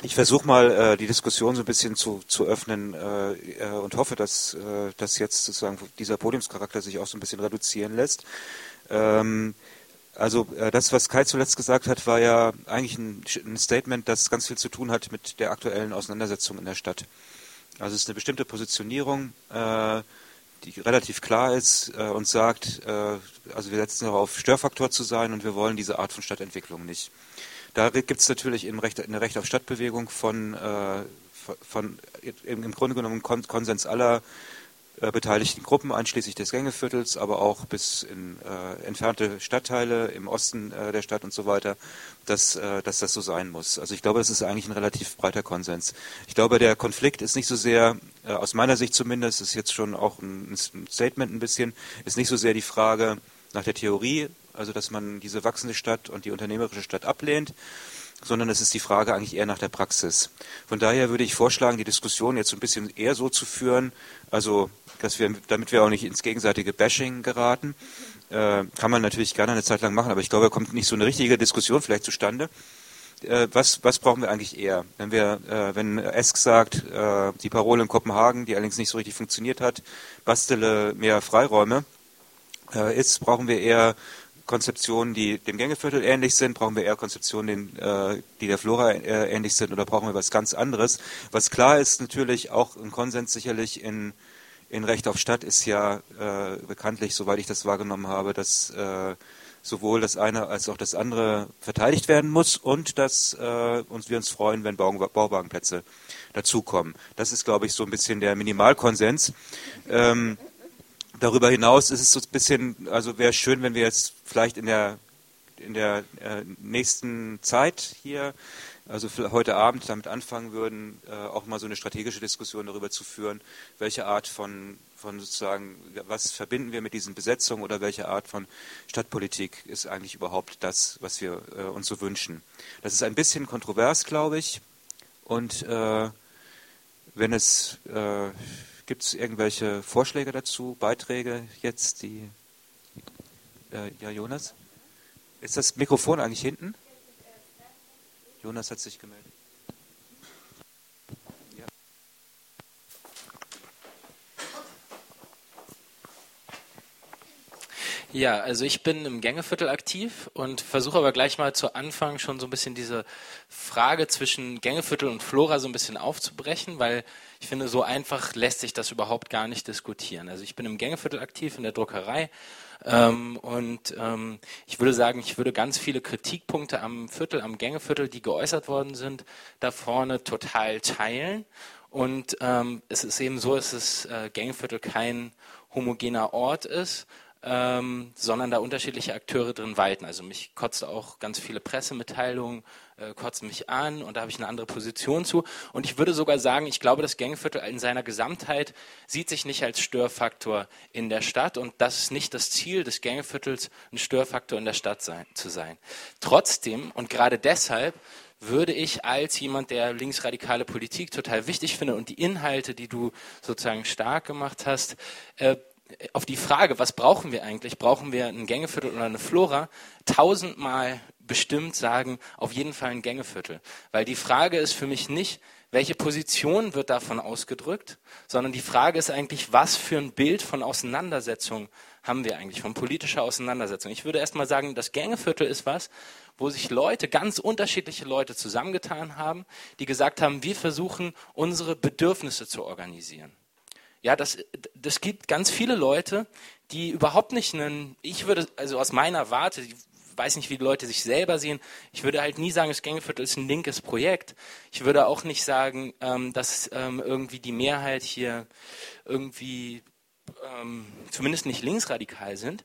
Ich versuche mal die Diskussion so ein bisschen zu öffnen und hoffe, dass jetzt sozusagen dieser Podiumscharakter sich auch so ein bisschen reduzieren lässt. Das, was Kai zuletzt gesagt hat, war ja eigentlich ein Statement, das ganz viel zu tun hat mit der aktuellen Auseinandersetzung in der Stadt. Also es ist eine bestimmte Positionierung, die relativ klar ist und sagt, also wir setzen darauf, Störfaktor zu sein und wir wollen diese Art von Stadtentwicklung nicht. Da gibt es natürlich eine Recht auf Stadtbewegung im Grunde genommen Konsens aller beteiligten Gruppen, einschließlich des Gängeviertels, aber auch bis in entfernte Stadtteile im Osten der Stadt und so weiter, dass das so sein muss. Also ich glaube, das ist eigentlich ein relativ breiter Konsens. Ich glaube, der Konflikt ist nicht so sehr, aus meiner Sicht zumindest, ist jetzt schon auch ein Statement ein bisschen, ist nicht so sehr die Frage nach der Theorie, also dass man diese wachsende Stadt und die unternehmerische Stadt ablehnt, sondern es ist die Frage eigentlich eher nach der Praxis. Von daher würde ich vorschlagen, die Diskussion jetzt so ein bisschen eher so zu führen, also damit wir auch nicht ins gegenseitige Bashing geraten, kann man natürlich gerne eine Zeit lang machen, aber ich glaube, da kommt nicht so eine richtige Diskussion vielleicht zustande. Was brauchen wir eigentlich eher? Wenn Esk sagt, die Parole in Kopenhagen, die allerdings nicht so richtig funktioniert hat, bastele mehr Freiräume, brauchen wir eher Konzeptionen, die dem Gängeviertel ähnlich sind, brauchen wir eher Konzeptionen, die der Flora ähnlich sind, oder brauchen wir was ganz anderes? Was klar ist natürlich, auch ein Konsens sicherlich in Recht auf Stadt ist ja bekanntlich, soweit ich das wahrgenommen habe, dass sowohl das eine als auch das andere verteidigt werden muss und dass wir uns freuen, wenn Bauwagenplätze dazukommen. Das ist, glaube ich, so ein bisschen der Minimalkonsens. Darüber hinaus ist es so ein bisschen, also wäre schön, wenn wir jetzt vielleicht in der nächsten Zeit hier, also heute Abend damit anfangen würden, auch mal so eine strategische Diskussion darüber zu führen, welche Art von sozusagen, was verbinden wir mit diesen Besetzungen oder welche Art von Stadtpolitik ist eigentlich überhaupt das, was wir uns so wünschen. Das ist ein bisschen kontrovers, glaube ich, und gibt es irgendwelche Vorschläge dazu, Beiträge jetzt, ja, Jonas? Ist das Mikrofon eigentlich hinten? Jonas hat sich gemeldet. Ja. Ja, also ich bin im Gängeviertel aktiv und versuche aber gleich mal zu Anfang schon so ein bisschen diese Frage zwischen Gängeviertel und Flora so ein bisschen aufzubrechen, weil ich finde, so einfach lässt sich das überhaupt gar nicht diskutieren. Also ich bin im Gängeviertel aktiv in der Druckerei ich würde sagen, ich würde ganz viele Kritikpunkte am Gängeviertel, die geäußert worden sind, da vorne total teilen. Und es ist eben so, dass das Gängeviertel kein homogener Ort ist, sondern da unterschiedliche Akteure drin walten. Also mich kotzt auch ganz viele Pressemitteilungen, kotzen mich an und da habe ich eine andere Position zu. Und ich würde sogar sagen, ich glaube, das Gängeviertel in seiner Gesamtheit sieht sich nicht als Störfaktor in der Stadt und das ist nicht das Ziel des Gängeviertels, ein Störfaktor in der Stadt zu sein. Trotzdem und gerade deshalb würde ich als jemand, der linksradikale Politik total wichtig findet und die Inhalte, die du sozusagen stark gemacht hast, auf die Frage, was brauchen wir eigentlich? Brauchen wir ein Gängeviertel oder eine Flora? 1000-mal bestimmt sagen, auf jeden Fall ein Gängeviertel. Weil die Frage ist für mich nicht, welche Position wird davon ausgedrückt, sondern die Frage ist eigentlich, was für ein Bild von Auseinandersetzung haben wir eigentlich, von politischer Auseinandersetzung. Ich würde erstmal sagen, das Gängeviertel ist was, wo sich ganz unterschiedliche Leute zusammengetan haben, die gesagt haben, wir versuchen, unsere Bedürfnisse zu organisieren. Ja, das gibt ganz viele Leute, die überhaupt nicht also aus meiner Warte, ich weiß nicht, wie die Leute sich selber sehen, ich würde halt nie sagen, das Gängeviertel ist ein linkes Projekt. Ich würde auch nicht sagen, dass irgendwie die Mehrheit hier irgendwie zumindest nicht linksradikal sind.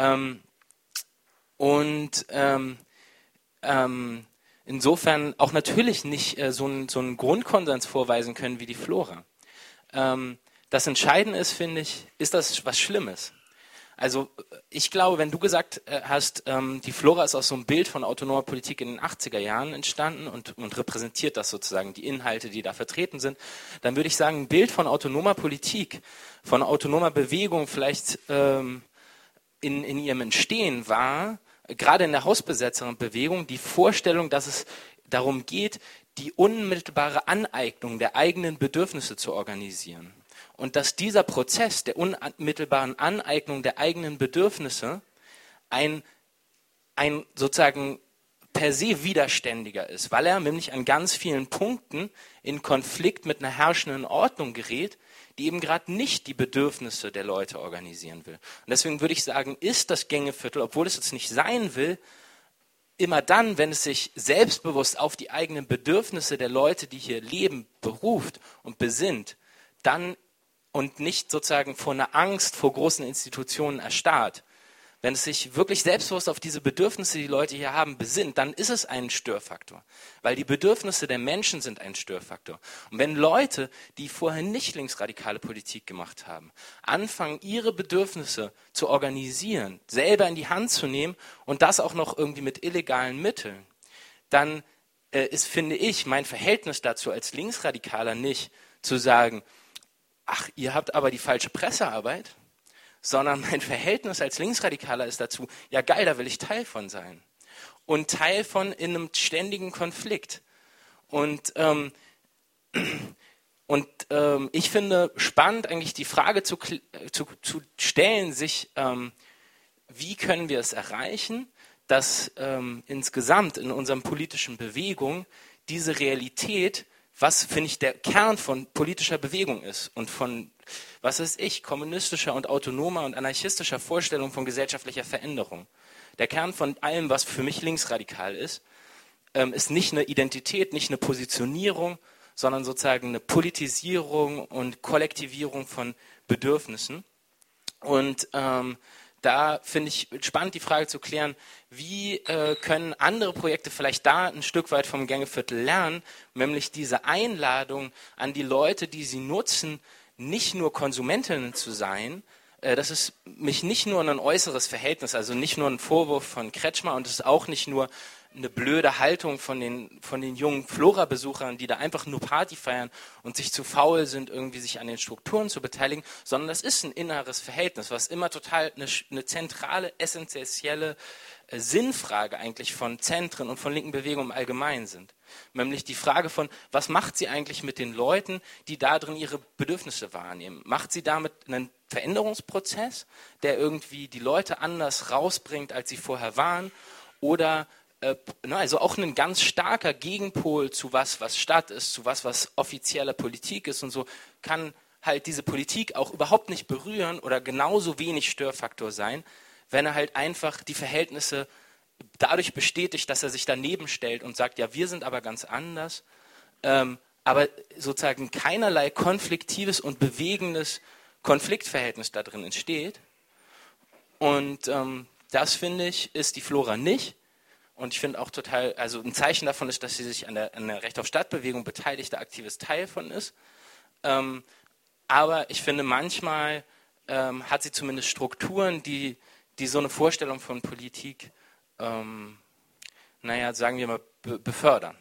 Insofern auch natürlich nicht so einen Grundkonsens vorweisen können wie die Flora. Das Entscheidende ist, finde ich, ist das was Schlimmes? Also ich glaube, wenn du gesagt hast, die Flora ist aus so einem Bild von autonomer Politik in den 80er Jahren entstanden und repräsentiert das sozusagen, die Inhalte, die da vertreten sind, dann würde ich sagen, ein Bild von autonomer Politik, von autonomer Bewegung vielleicht in ihrem Entstehen war, gerade in der Hausbesetzerbewegung, die Vorstellung, dass es darum geht, die unmittelbare Aneignung der eigenen Bedürfnisse zu organisieren. Und dass dieser Prozess der unmittelbaren Aneignung der eigenen Bedürfnisse ein sozusagen per se widerständiger ist, weil er nämlich an ganz vielen Punkten in Konflikt mit einer herrschenden Ordnung gerät, die eben gerade nicht die Bedürfnisse der Leute organisieren will. Und deswegen würde ich sagen, ist das Gängeviertel, obwohl es jetzt nicht sein will, immer dann, wenn es sich selbstbewusst auf die eigenen Bedürfnisse der Leute, die hier leben, beruft und besinnt, dann und nicht sozusagen vor einer Angst vor großen Institutionen erstarrt. Wenn es sich wirklich selbstbewusst auf diese Bedürfnisse, die Leute hier haben, besinnt, dann ist es ein Störfaktor. Weil die Bedürfnisse der Menschen sind ein Störfaktor. Und wenn Leute, die vorher nicht linksradikale Politik gemacht haben, anfangen, ihre Bedürfnisse zu organisieren, selber in die Hand zu nehmen und das auch noch irgendwie mit illegalen Mitteln, dann ist, finde ich, mein Verhältnis dazu als Linksradikaler nicht zu sagen, ach, ihr habt aber die falsche Pressearbeit, sondern mein Verhältnis als Linksradikaler ist dazu, ja geil, da will ich Teil von sein. Und Teil von in einem ständigen Konflikt. Und ich finde spannend eigentlich die Frage zu stellen, sich, wie können wir es erreichen, dass insgesamt in unserem politischen Bewegung diese Realität, was, finde ich, der Kern von politischer Bewegung ist und von, was weiß ich, kommunistischer und autonomer und anarchistischer Vorstellung von gesellschaftlicher Veränderung. Der Kern von allem, was für mich linksradikal ist nicht eine Identität, nicht eine Positionierung, sondern sozusagen eine Politisierung und Kollektivierung von Bedürfnissen. Und da finde ich spannend, die Frage zu klären, wie können andere Projekte vielleicht da ein Stück weit vom Gängeviertel lernen, nämlich diese Einladung an die Leute, die sie nutzen, nicht nur Konsumentinnen zu sein. Das ist mich nicht nur ein äußeres Verhältnis, also nicht nur ein Vorwurf von Kretschmer und es ist auch nicht nur eine blöde Haltung von den jungen Flora-Besuchern, die da einfach nur Party feiern und sich zu faul sind, irgendwie sich an den Strukturen zu beteiligen, sondern das ist ein inneres Verhältnis, was immer total eine zentrale, essentielle Sinnfrage eigentlich von Zentren und von linken Bewegungen im Allgemeinen sind. Nämlich die Frage von, was macht sie eigentlich mit den Leuten, die da drin ihre Bedürfnisse wahrnehmen? Macht sie damit einen Veränderungsprozess, der irgendwie die Leute anders rausbringt, als sie vorher waren? Oder also auch ein ganz starker Gegenpol zu was Stadt ist, zu was offizielle Politik ist und so, kann halt diese Politik auch überhaupt nicht berühren oder genauso wenig Störfaktor sein, wenn er halt einfach die Verhältnisse dadurch bestätigt, dass er sich daneben stellt und sagt, ja, wir sind aber ganz anders, aber sozusagen keinerlei konfliktives und bewegendes Konfliktverhältnis da drin entsteht. Und das, finde ich, ist die Flora nicht. Und ich finde auch total, also ein Zeichen davon ist, dass sie sich an der Recht auf Stadtbewegung beteiligt, der aktives Teil von ist. Aber ich finde, manchmal hat sie zumindest Strukturen, die so eine Vorstellung von Politik, sagen wir mal, befördern.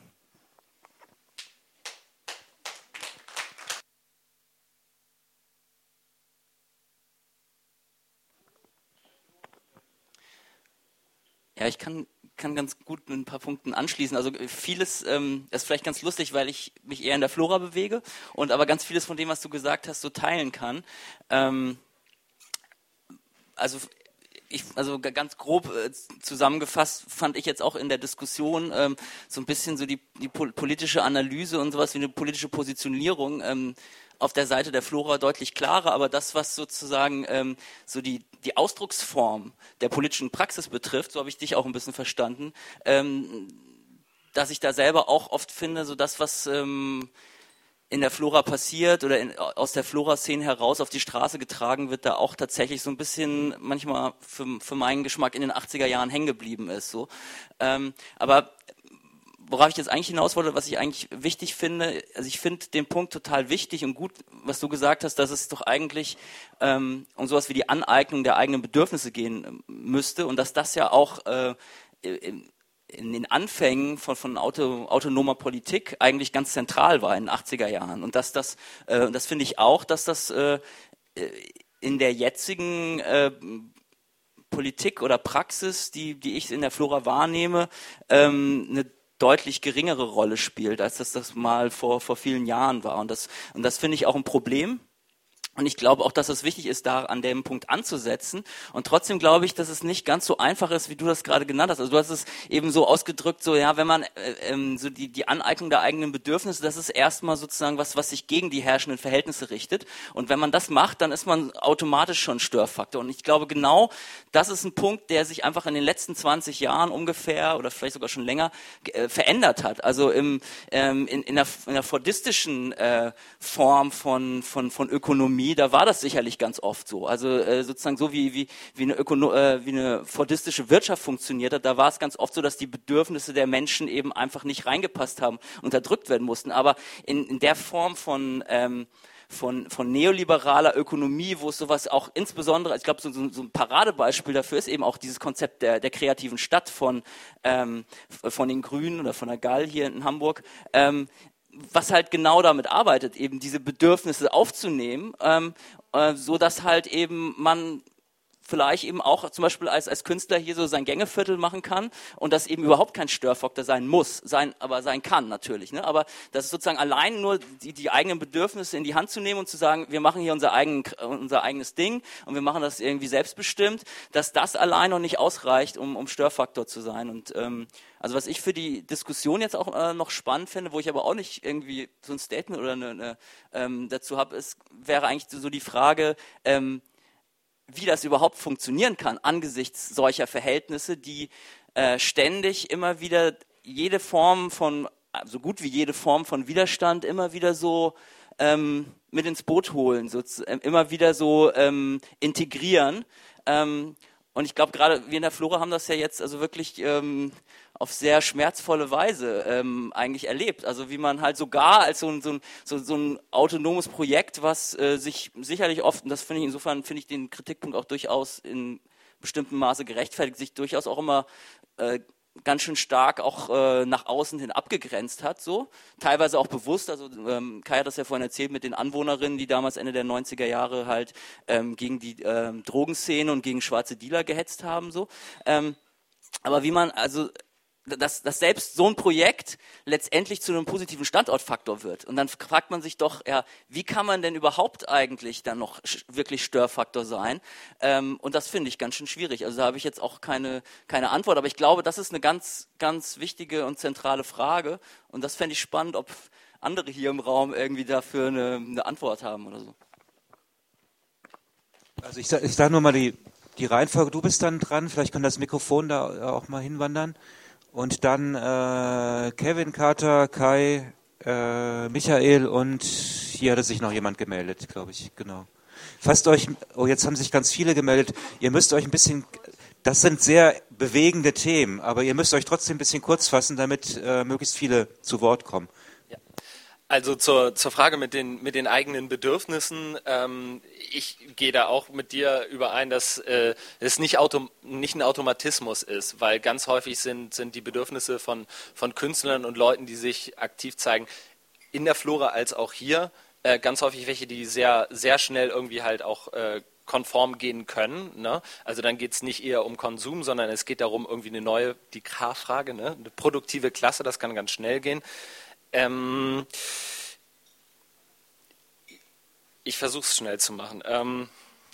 Ja, ich kann ganz gut mit ein paar Punkten anschließen. Also vieles ist vielleicht ganz lustig, weil ich mich eher in der Flora bewege und aber ganz vieles von dem, was du gesagt hast, so teilen kann. Also ganz grob zusammengefasst fand ich jetzt auch in der Diskussion so ein bisschen so die politische Analyse und sowas wie eine politische Positionierung auf der Seite der Flora deutlich klarer, aber das, was sozusagen so die Ausdrucksform der politischen Praxis betrifft, so habe ich dich auch ein bisschen verstanden, dass ich da selber auch oft finde, so das, was in der Flora passiert oder aus der Flora-Szene heraus auf die Straße getragen wird, da auch tatsächlich so ein bisschen manchmal für meinen Geschmack in den 80er Jahren hängen geblieben ist. So. Aber worauf ich jetzt eigentlich hinaus wollte, was ich eigentlich wichtig finde, also ich finde den Punkt total wichtig und gut, was du gesagt hast, dass es doch eigentlich um sowas wie die Aneignung der eigenen Bedürfnisse gehen müsste und dass das ja auch in den Anfängen von autonomer Politik eigentlich ganz zentral war in den 80er Jahren. Und dass das finde ich auch, dass das in der jetzigen Politik oder Praxis, die ich in der Flora wahrnehme, eine deutlich geringere Rolle spielt, als das mal vor vielen Jahren war. Und das finde ich auch ein Problem. Und ich glaube auch, dass es wichtig ist, da an dem Punkt anzusetzen. Und trotzdem glaube ich, dass es nicht ganz so einfach ist, wie du das gerade genannt hast. Also du hast es eben so ausgedrückt, so ja, wenn man so die Aneignung der eigenen Bedürfnisse, das ist erstmal sozusagen was sich gegen die herrschenden Verhältnisse richtet. Und wenn man das macht, dann ist man automatisch schon Störfaktor. Und ich glaube, genau das ist ein Punkt, der sich einfach in den letzten 20 Jahren ungefähr oder vielleicht sogar schon länger verändert hat. Also in der fordistischen Form von Ökonomie, da war das sicherlich ganz oft so. Also sozusagen so wie eine fordistische Wirtschaft funktioniert hat, da war es ganz oft so, dass die Bedürfnisse der Menschen eben einfach nicht reingepasst haben, unterdrückt werden mussten. Aber in der Form von neoliberaler Ökonomie, wo es sowas auch insbesondere, ich glaube, so ein Paradebeispiel dafür ist eben auch dieses Konzept der kreativen Stadt von den Grünen oder von der Gall hier in Hamburg, was halt genau damit arbeitet, eben diese Bedürfnisse aufzunehmen, so dass halt eben man vielleicht eben auch zum Beispiel als Künstler hier so sein Gängeviertel machen kann und das eben überhaupt kein Störfaktor sein muss, aber sein kann natürlich. Ne? Aber das ist sozusagen allein nur die eigenen Bedürfnisse in die Hand zu nehmen und zu sagen, wir machen hier unser eigenes Ding und wir machen das irgendwie selbstbestimmt, dass das allein noch nicht ausreicht, um Störfaktor zu sein. Und also was ich für die Diskussion jetzt auch noch spannend finde, wo ich aber auch nicht irgendwie so ein Statement oder dazu habe, wäre eigentlich so die Frage, wie das überhaupt funktionieren kann angesichts solcher Verhältnisse, die ständig immer wieder so gut wie jede Form von Widerstand immer wieder so mit ins Boot holen, immer wieder so integrieren. Und ich glaube, gerade wir in der Flora haben das ja jetzt also wirklich auf sehr schmerzvolle Weise eigentlich erlebt. Also wie man halt sogar als so ein autonomes Projekt, was sich sicherlich oft, und das finde ich den Kritikpunkt auch durchaus in bestimmtem Maße gerechtfertigt, sich durchaus auch immer ganz schön stark auch nach außen hin abgegrenzt hat, so teilweise auch bewusst. Also Kai hat das ja vorhin erzählt mit den Anwohnerinnen, die damals Ende der 90er Jahre halt gegen die Drogenszene und gegen schwarze Dealer gehetzt haben, so. Aber wie man also dass selbst so ein Projekt letztendlich zu einem positiven Standortfaktor wird. Und dann fragt man sich doch, ja, wie kann man denn überhaupt eigentlich dann noch wirklich Störfaktor sein? Und das finde ich ganz schön schwierig. Also da habe ich jetzt auch keine Antwort. Aber ich glaube, das ist eine ganz, ganz wichtige und zentrale Frage. Und das fände ich spannend, ob andere hier im Raum irgendwie dafür eine Antwort haben oder so. Also ich sag nur mal die Reihenfolge. Du bist dann dran. Vielleicht kann das Mikrofon da auch mal hinwandern. Und dann Kevin, Carter, Kai, Michael und hier hatte sich noch jemand gemeldet, glaube ich, genau. Jetzt haben sich ganz viele gemeldet, ihr müsst euch ein bisschen, das sind sehr bewegende Themen, aber ihr müsst euch trotzdem ein bisschen kurz fassen, damit möglichst viele zu Wort kommen. Also zur Frage mit den eigenen Bedürfnissen, ich gehe da auch mit dir überein, dass es nicht ein Automatismus ist, weil ganz häufig sind die Bedürfnisse von Künstlern und Leuten, die sich aktiv zeigen, in der Flora als auch hier, ganz häufig welche, die sehr, sehr schnell irgendwie halt auch konform gehen können. Ne? Also dann geht es nicht eher um Konsum, sondern es geht darum, irgendwie die K-Frage, ne? Eine produktive Klasse, das kann ganz schnell gehen. Ich versuche es schnell zu machen.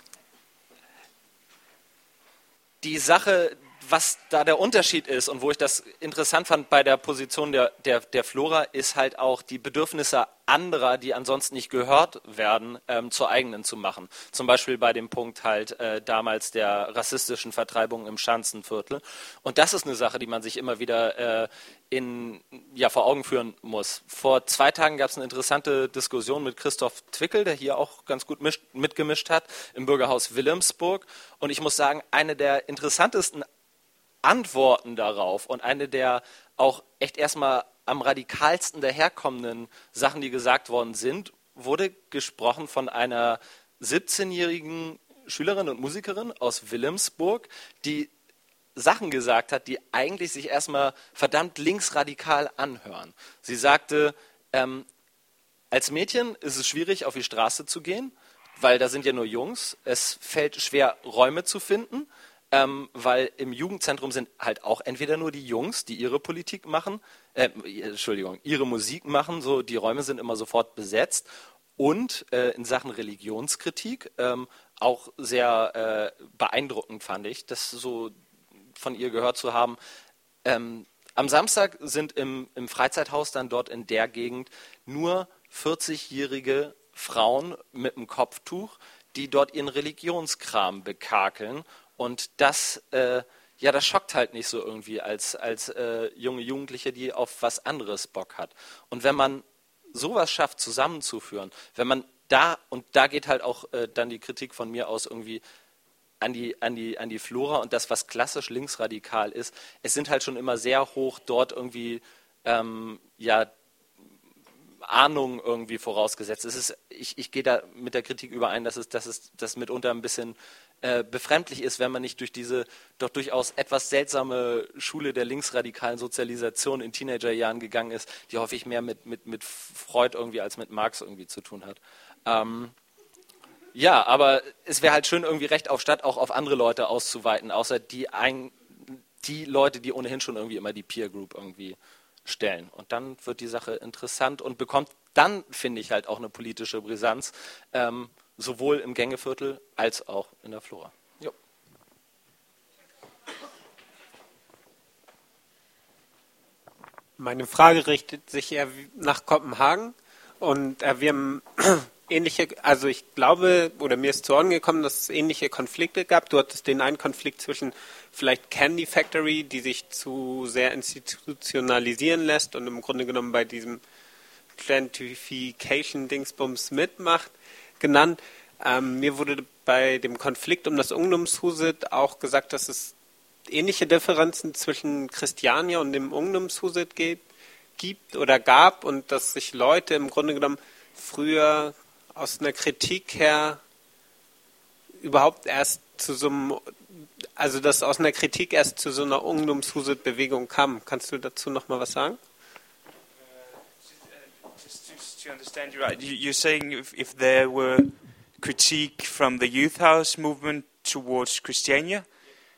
Die Sache, was da der Unterschied ist und wo ich das interessant fand bei der Position der Flora, ist halt auch die Bedürfnisse anderer, die ansonsten nicht gehört werden, zur eigenen zu machen. Zum Beispiel bei dem Punkt halt damals der rassistischen Vertreibung im Schanzenviertel. Und das ist eine Sache, die man sich immer wieder vor Augen führen muss. Vor 2 Tagen gab es eine interessante Diskussion mit Christoph Twickel, der hier auch ganz gut mitgemischt hat, im Bürgerhaus Wilhelmsburg. Und ich muss sagen, eine der interessantesten Antworten darauf und eine der auch echt erstmal am radikalsten daherkommenden Sachen, die gesagt worden sind, wurde gesprochen von einer 17-jährigen Schülerin und Musikerin aus Wilhelmsburg, die Sachen gesagt hat, die eigentlich sich erstmal verdammt linksradikal anhören. Sie sagte, als Mädchen ist es schwierig, auf die Straße zu gehen, weil da sind ja nur Jungs. Es fällt schwer, Räume zu finden. weil im Jugendzentrum sind halt auch entweder nur die Jungs, die ihre Politik machen, ihre Musik machen, so die Räume sind immer sofort besetzt und in Sachen Religionskritik auch sehr beeindruckend fand ich, das so von ihr gehört zu haben. Am Samstag sind im Freizeithaus dann dort in der Gegend nur 40-jährige Frauen mit einem Kopftuch, die dort ihren Religionskram bekakeln. Und das schockt halt nicht so irgendwie als junge Jugendliche, die auf was anderes Bock hat. Und wenn man sowas schafft, zusammenzuführen, wenn man da geht halt auch dann die Kritik von mir aus irgendwie an die Flora und das, was klassisch linksradikal ist, es sind halt schon immer sehr hoch dort irgendwie Ahnungen irgendwie vorausgesetzt. Ich gehe da mit der Kritik überein, dass das mitunter ein bisschen befremdlich ist, wenn man nicht durch diese doch durchaus etwas seltsame Schule der linksradikalen Sozialisation in Teenagerjahren gegangen ist, die häufig mehr mit Freud irgendwie als mit Marx irgendwie zu tun hat. Ja, aber es wäre halt schön, irgendwie Recht auf Stadt auch auf andere Leute auszuweiten, außer die Leute, die ohnehin schon irgendwie immer die Peer Group irgendwie stellen. Und dann wird die Sache interessant und bekommt dann, finde ich, halt auch eine politische Brisanz, sowohl im Gängeviertel als auch in der Flora. Jo. Meine Frage richtet sich eher nach Kopenhagen und wir haben ähnliche, also ich glaube, oder mir ist zu Ohren gekommen, dass es ähnliche Konflikte gab. Du hattest den einen Konflikt zwischen vielleicht Candy Factory, die sich zu sehr institutionalisieren lässt und im Grunde genommen bei diesem Gentrification-Dingsbums mitmacht, genannt. Mir wurde bei dem Konflikt um das Ungdomshuset auch gesagt, dass es ähnliche Differenzen zwischen Christiania und dem Ungdomshuset gibt oder gab und dass sich Leute im Grunde genommen früher aus einer Kritik her überhaupt erst zu so einem, also dass aus einer Kritik erst zu so einer Ungdomshuset-Bewegung kam. Kannst du dazu noch mal was sagen? Just to understand you right, you're saying if there were critique from the Youth House movement towards Christiania,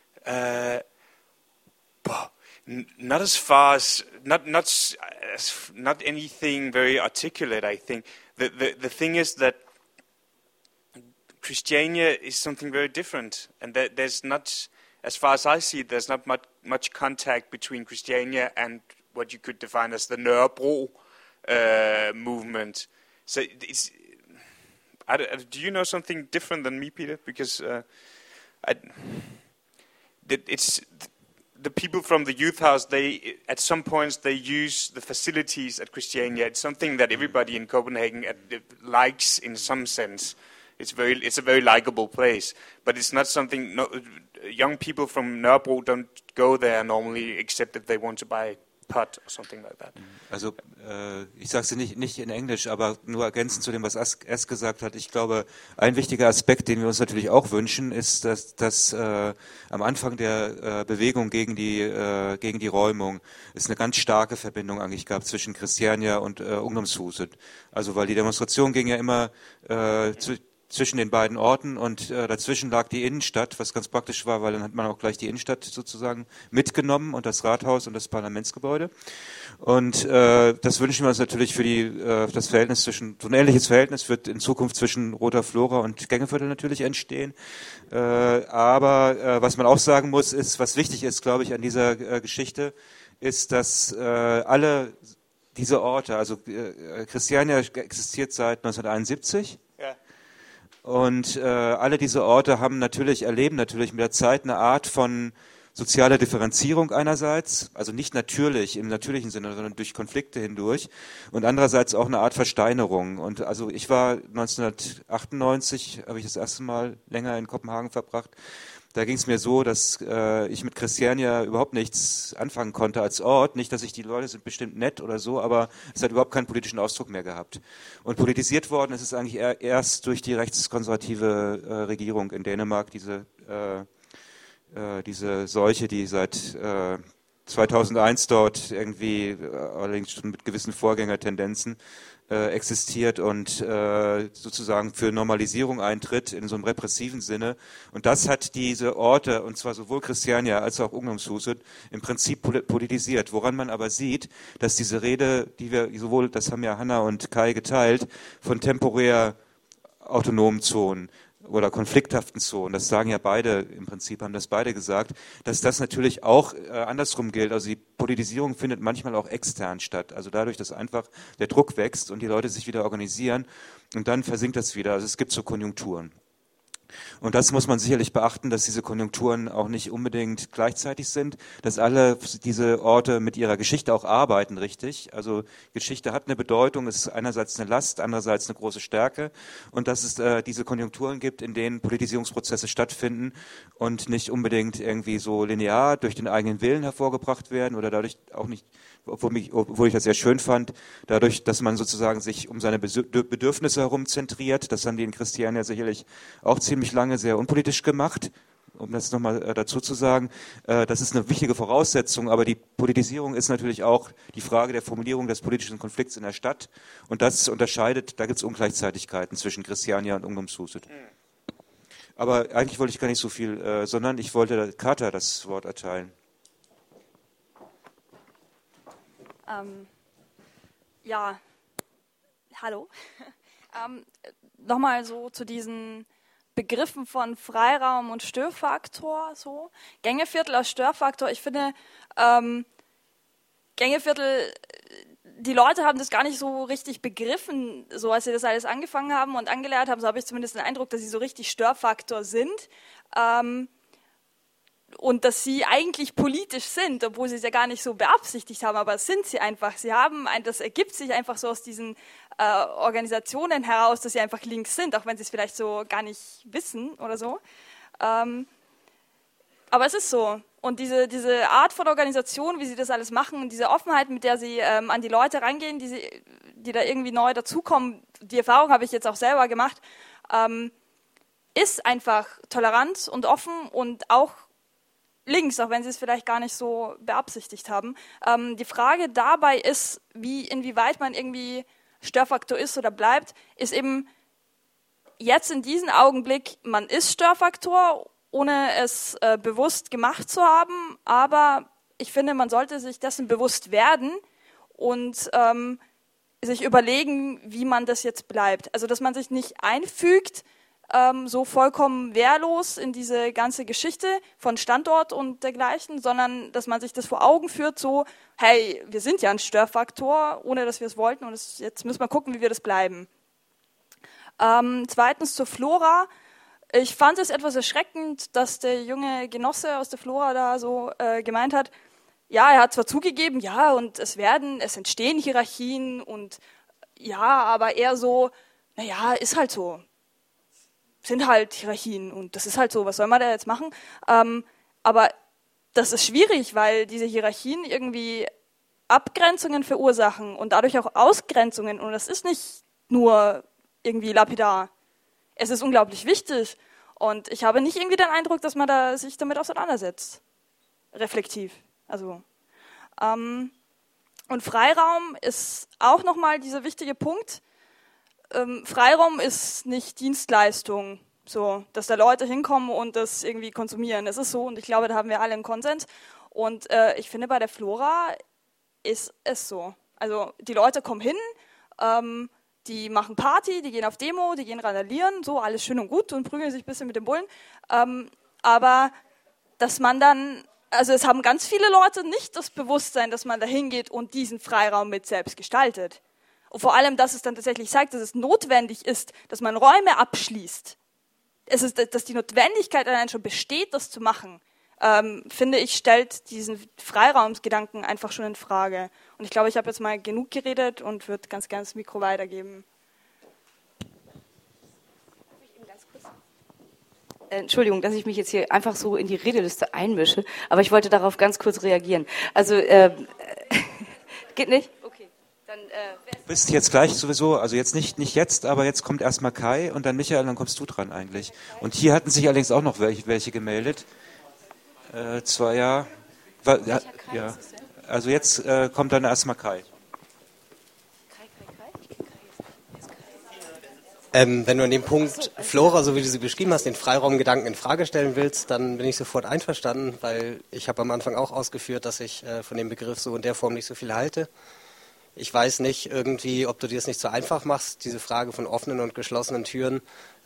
not as far as not anything very articulate. I think the thing is that Christiania is something very different, and that there's not, as far as I see, there's not much contact between Christiania and what you could define as the Nørrebro movement. So it's. Do you know something different than me, Peter? Because it's the people from the youth house. They at some points they use the facilities at Christiania. It's something that everybody in Copenhagen likes in some sense. It's a very likable place, but it's not something. No, young people from Nørrebro don't go there normally, except if they want to buy pot or something like that. Also ich sage es nicht in Englisch, aber nur ergänzend zu dem, was Es gesagt hat. Ich glaube, ein wichtiger Aspekt, den wir uns natürlich auch wünschen, ist, dass am Anfang der Bewegung gegen die Räumung es eine ganz starke Verbindung eigentlich gab zwischen Christiania und Ungdomshuset. Also weil die Demonstration ging ja immer zwischen den beiden Orten und dazwischen lag die Innenstadt, was ganz praktisch war, weil dann hat man auch gleich die Innenstadt sozusagen mitgenommen und das Rathaus und das Parlamentsgebäude. Und das wünschen wir uns natürlich für das Verhältnis zwischen, so ein ähnliches Verhältnis wird in Zukunft zwischen Roter Flora und Gängeviertel natürlich entstehen. Aber was man auch sagen muss, ist, was wichtig ist, glaube ich, an dieser Geschichte, ist, dass alle diese Orte, also Christiania existiert seit 1971, und alle diese Orte erleben natürlich mit der Zeit eine Art von sozialer Differenzierung einerseits, also nicht natürlich im natürlichen Sinne, sondern durch Konflikte hindurch, und andererseits auch eine Art Versteinerung. Und also ich war 1998, habe ich das erste Mal länger in Kopenhagen verbracht. Da ging es mir so, dass ich mit Christiania überhaupt nichts anfangen konnte als Ort. Nicht, dass die Leute sind bestimmt nett oder so, aber es hat überhaupt keinen politischen Ausdruck mehr gehabt. Und politisiert worden ist es eigentlich erst durch die rechtskonservative Regierung in Dänemark, diese Seuche, die seit 2001 dort irgendwie, allerdings schon mit gewissen Vorgängertendenzen, existiert und sozusagen für Normalisierung eintritt in so einem repressiven Sinne. Und das hat diese Orte, und zwar sowohl Christiania als auch Ungdomshuset, im Prinzip politisiert. Woran man aber sieht, dass diese Rede, die wir sowohl, das haben ja Hanna und Kai geteilt, von temporär autonomen Zonen oder konflikthaften Zonen, das sagen ja beide, im Prinzip haben das beide gesagt, dass das natürlich auch andersrum gilt. Also die Politisierung findet manchmal auch extern statt. Also dadurch, dass einfach der Druck wächst und die Leute sich wieder organisieren und dann versinkt das wieder. Also es gibt so Konjunkturen. Und das muss man sicherlich beachten, dass diese Konjunkturen auch nicht unbedingt gleichzeitig sind, dass alle diese Orte mit ihrer Geschichte auch arbeiten, richtig. Also Geschichte hat eine Bedeutung, es ist einerseits eine Last, andererseits eine große Stärke und dass es diese Konjunkturen gibt, in denen Politisierungsprozesse stattfinden und nicht unbedingt irgendwie so linear durch den eigenen Willen hervorgebracht werden oder dadurch auch nicht, obwohl ich das sehr schön fand, dadurch, dass man sozusagen sich um seine Bedürfnisse herum zentriert. Das haben die in Christiania sicherlich auch ziemlich lange sehr unpolitisch gemacht, um das nochmal dazu zu sagen. Das ist eine wichtige Voraussetzung, aber die Politisierung ist natürlich auch die Frage der Formulierung des politischen Konflikts in der Stadt und das unterscheidet, da gibt es Ungleichzeitigkeiten zwischen Christiania und Ungdomshuset. Aber eigentlich wollte ich gar nicht so viel, sondern ich wollte Kata das Wort erteilen. Ja, hallo. Nochmal so zu diesen Begriffen von Freiraum und Störfaktor. So. Gängeviertel als Störfaktor, ich finde, Gängeviertel, die Leute haben das gar nicht so richtig begriffen, so als sie das alles angefangen haben und angelernt haben, so habe ich zumindest den Eindruck, dass sie so richtig Störfaktor sind. Und dass sie eigentlich politisch sind, obwohl sie es ja gar nicht so beabsichtigt haben, aber sind sie einfach. Sie haben, das ergibt sich einfach so aus diesen Organisationen heraus, dass sie einfach links sind, auch wenn sie es vielleicht so gar nicht wissen oder so. Aber es ist so. Und diese Art von Organisation, wie sie das alles machen und diese Offenheit, mit der sie an die Leute rangehen, die da irgendwie neu dazukommen, die Erfahrung habe ich jetzt auch selber gemacht, ist einfach tolerant und offen und auch links, auch wenn sie es vielleicht gar nicht so beabsichtigt haben. Die Frage dabei ist, inwieweit man irgendwie Störfaktor ist oder bleibt, ist eben jetzt in diesem Augenblick, man ist Störfaktor, ohne es bewusst gemacht zu haben, aber ich finde, man sollte sich dessen bewusst werden und sich überlegen, wie man das jetzt bleibt. Also, dass man sich nicht einfügt, so vollkommen wehrlos in diese ganze Geschichte von Standort und dergleichen, sondern dass man sich das vor Augen führt, so, hey, wir sind ja ein Störfaktor, ohne dass wir es wollten und jetzt müssen wir gucken, wie wir das bleiben. Zweitens zur Flora. Ich fand es etwas erschreckend, dass der junge Genosse aus der Flora da so gemeint hat, ja, er hat zwar zugegeben, ja, und es entstehen Hierarchien und ja, aber eher so, naja, ist halt so. Sind halt Hierarchien und das ist halt so, was soll man da jetzt machen? Aber das ist schwierig, weil diese Hierarchien irgendwie Abgrenzungen verursachen und dadurch auch Ausgrenzungen und das ist nicht nur irgendwie lapidar. Es ist unglaublich wichtig und ich habe nicht irgendwie den Eindruck, dass man da sich damit auseinandersetzt. Reflektiv. Also, und Freiraum ist auch nochmal dieser wichtige Punkt. Freiraum ist nicht Dienstleistung, so, dass da Leute hinkommen und das irgendwie konsumieren. Das ist so und ich glaube, da haben wir alle einen Konsens. Und ich finde, bei der Flora ist es so. Also die Leute kommen hin, die machen Party, die gehen auf Demo, die gehen randalieren, so, alles schön und gut und prügeln sich ein bisschen mit den Bullen. Aber dass man dann, also es haben ganz viele Leute nicht das Bewusstsein, dass man da hingeht und diesen Freiraum mit selbst gestaltet. Und vor allem, dass es dann tatsächlich zeigt, dass es notwendig ist, dass man Räume abschließt. Dass die Notwendigkeit allein schon besteht, das zu machen, finde ich, stellt diesen Freiraumsgedanken einfach schon in Frage. Und ich glaube, ich habe jetzt mal genug geredet und würde ganz gerne das Mikro weitergeben. Entschuldigung, dass ich mich jetzt hier einfach so in die Redeliste einmische, aber ich wollte darauf ganz kurz reagieren. Also, geht nicht? Okay. Dann, du bist jetzt gleich sowieso, also jetzt nicht jetzt, aber jetzt kommt erstmal Kai und dann Michael, dann kommst du dran eigentlich. Und hier hatten sich allerdings auch noch welche gemeldet. Ja. Also jetzt kommt dann erstmal Kai. Kai? Wenn du an dem Punkt Flora, so wie du sie beschrieben hast, den Freiraumgedanken in Frage stellen willst, dann bin ich sofort einverstanden, weil ich habe am Anfang auch ausgeführt, dass ich von dem Begriff so in der Form nicht so viel halte. Ich weiß nicht irgendwie, ob du dir das nicht so einfach machst, diese Frage von offenen und geschlossenen Türen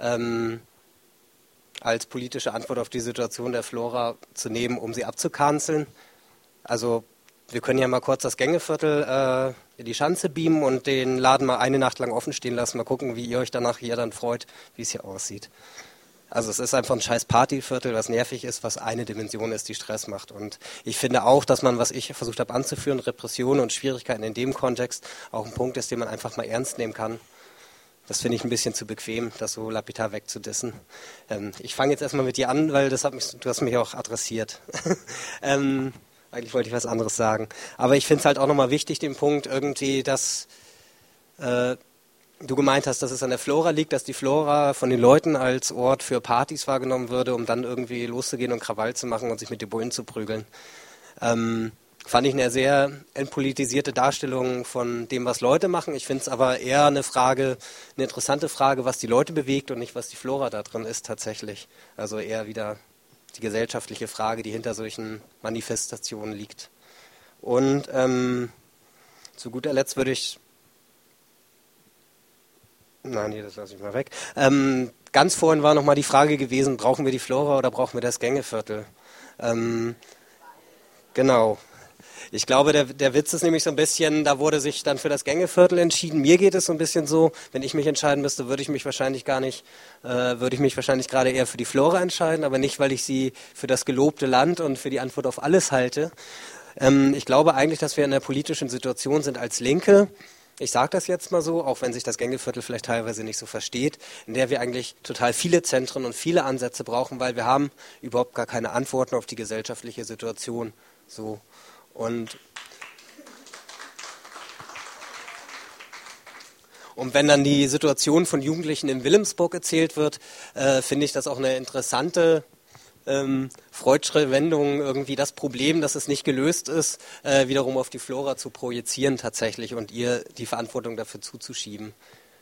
als politische Antwort auf die Situation der Flora zu nehmen, um sie abzukanzeln. Also wir können ja mal kurz das Gängeviertel in die Schanze beamen und den Laden mal eine Nacht lang offen stehen lassen. Mal gucken, wie ihr euch danach hier dann freut, wie es hier aussieht. Also es ist einfach ein scheiß Partyviertel, was nervig ist, was eine Dimension ist, die Stress macht. Und ich finde auch, dass man, was ich versucht habe anzuführen, Repressionen und Schwierigkeiten in dem Kontext auch ein Punkt ist, den man einfach mal ernst nehmen kann. Das finde ich ein bisschen zu bequem, das so lapidar wegzudissen. Ich fange jetzt erstmal mit dir an, weil du hast mich auch adressiert. Eigentlich wollte ich was anderes sagen. Aber ich finde es halt auch nochmal wichtig, den Punkt irgendwie, dass du gemeint hast, dass es an der Flora liegt, dass die Flora von den Leuten als Ort für Partys wahrgenommen würde, um dann irgendwie loszugehen und Krawall zu machen und sich mit den Bullen zu prügeln. Fand ich eine sehr entpolitisierte Darstellung von dem, was Leute machen. Ich finde es aber eher eine interessante Frage, was die Leute bewegt und nicht, was die Flora da drin ist tatsächlich. Also eher wieder die gesellschaftliche Frage, die hinter solchen Manifestationen liegt. Und zu guter Letzt würde ich... Nein, das lasse ich mal weg. Ganz vorhin war nochmal die Frage gewesen, brauchen wir die Flora oder brauchen wir das Gängeviertel? Genau. Ich glaube, der Witz ist nämlich so ein bisschen, da wurde sich dann für das Gängeviertel entschieden. Mir geht es so ein bisschen so, wenn ich mich entscheiden müsste, würde ich mich wahrscheinlich gerade eher für die Flora entscheiden, aber nicht, weil ich sie für das gelobte Land und für die Antwort auf alles halte. Ich glaube eigentlich, dass wir in einer politischen Situation sind als Linke, ich sage das jetzt mal so, auch wenn sich das Gängeviertel vielleicht teilweise nicht so versteht, in der wir eigentlich total viele Zentren und viele Ansätze brauchen, weil wir haben überhaupt gar keine Antworten auf die gesellschaftliche Situation. So. Und wenn dann die Situation von Jugendlichen in Wilhelmsburg erzählt wird, finde ich das auch eine interessante freudsche Wendung, irgendwie das Problem, dass es nicht gelöst ist, wiederum auf die Flora zu projizieren tatsächlich und ihr die Verantwortung dafür zuzuschieben.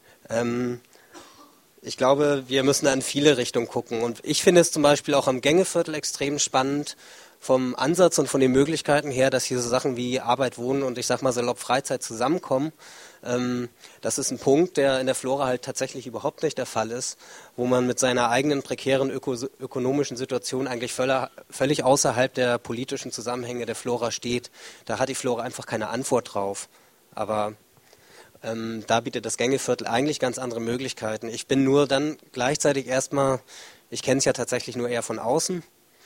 Ich glaube, wir müssen da in viele Richtungen gucken. Und ich finde es zum Beispiel auch am Gängeviertel extrem spannend, vom Ansatz und von den Möglichkeiten her, dass hier so Sachen wie Arbeit, Wohnen und ich sag mal salopp Freizeit zusammenkommen. Das ist ein Punkt, der in der Flora halt tatsächlich überhaupt nicht der Fall ist, wo man mit seiner eigenen prekären ökonomischen Situation eigentlich völlig außerhalb der politischen Zusammenhänge der Flora steht. Da hat die Flora einfach keine Antwort drauf. Aber da bietet das Gängeviertel eigentlich ganz andere Möglichkeiten. Ich bin nur dann gleichzeitig erstmal, ich kenne es ja tatsächlich nur eher von außen,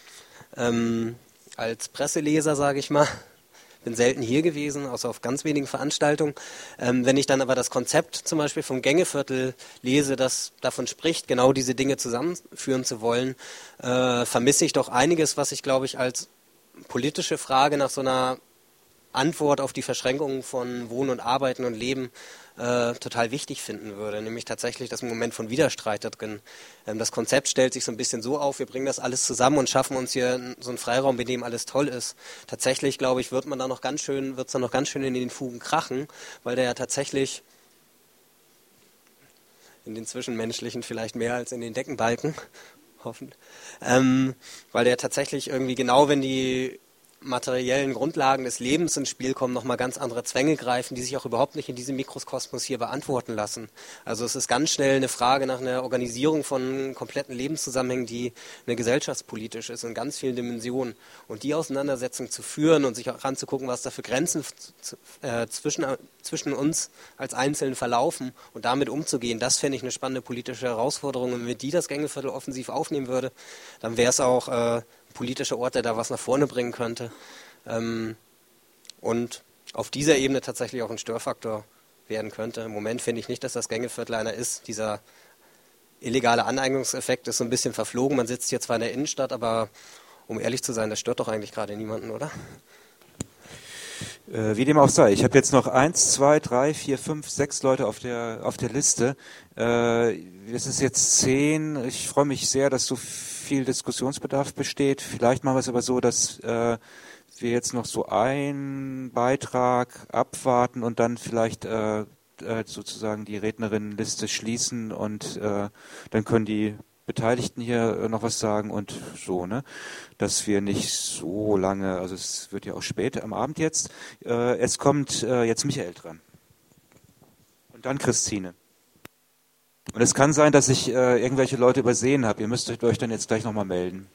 als Presseleser, sage ich mal, bin selten hier gewesen, außer auf ganz wenigen Veranstaltungen. Wenn ich dann aber das Konzept zum Beispiel vom Gängeviertel lese, das davon spricht, genau diese Dinge zusammenführen zu wollen, vermisse ich doch einiges, was ich, glaube ich, als politische Frage nach so einer Antwort auf die Verschränkungen von Wohnen und Arbeiten und Leben total wichtig finden würde, nämlich tatsächlich das Moment von Widerstreit da drin. Das Konzept stellt sich so ein bisschen so auf, wir bringen das alles zusammen und schaffen uns hier so einen Freiraum, in dem alles toll ist. Tatsächlich, glaube ich, wird es dann noch ganz schön in den Fugen krachen, weil der ja tatsächlich in den Zwischenmenschlichen vielleicht mehr als in den Deckenbalken, hoffentlich, weil der tatsächlich irgendwie genau, wenn die materiellen Grundlagen des Lebens ins Spiel kommen, nochmal ganz andere Zwänge greifen, die sich auch überhaupt nicht in diesem Mikrokosmos hier beantworten lassen. Also es ist ganz schnell eine Frage nach einer Organisierung von kompletten Lebenszusammenhängen, die eine gesellschaftspolitisch ist in ganz vielen Dimensionen. Und die Auseinandersetzung zu führen und sich auch anzugucken, was da für Grenzen zwischen uns als Einzelnen verlaufen und damit umzugehen, das fände ich eine spannende politische Herausforderung. Und wenn die das Gängeviertel offensiv aufnehmen würde, dann wäre es auch politischer Ort, der da was nach vorne bringen könnte und auf dieser Ebene tatsächlich auch ein Störfaktor werden könnte. Im Moment finde ich nicht, dass das Gängeviertel einer ist. Dieser illegale Aneignungseffekt ist so ein bisschen verflogen. Man sitzt hier zwar in der Innenstadt, aber um ehrlich zu sein, das stört doch eigentlich gerade niemanden, oder? Wie dem auch sei. Ich habe jetzt noch 1, 2, 3, 4, 5, 6 Leute auf der Liste. Es ist jetzt 10. Ich freue mich sehr, dass so viel Diskussionsbedarf besteht. Vielleicht machen wir es aber so, dass wir jetzt noch so einen Beitrag abwarten und dann vielleicht sozusagen die Rednerinnenliste schließen und dann können die Beteiligten hier noch was sagen und so, ne? Dass wir nicht so lange, also es wird ja auch spät am Abend jetzt. Es kommt jetzt Michael dran. Und dann Christine. Und es kann sein, dass ich irgendwelche Leute übersehen habe. Ihr müsst euch dann jetzt gleich nochmal melden.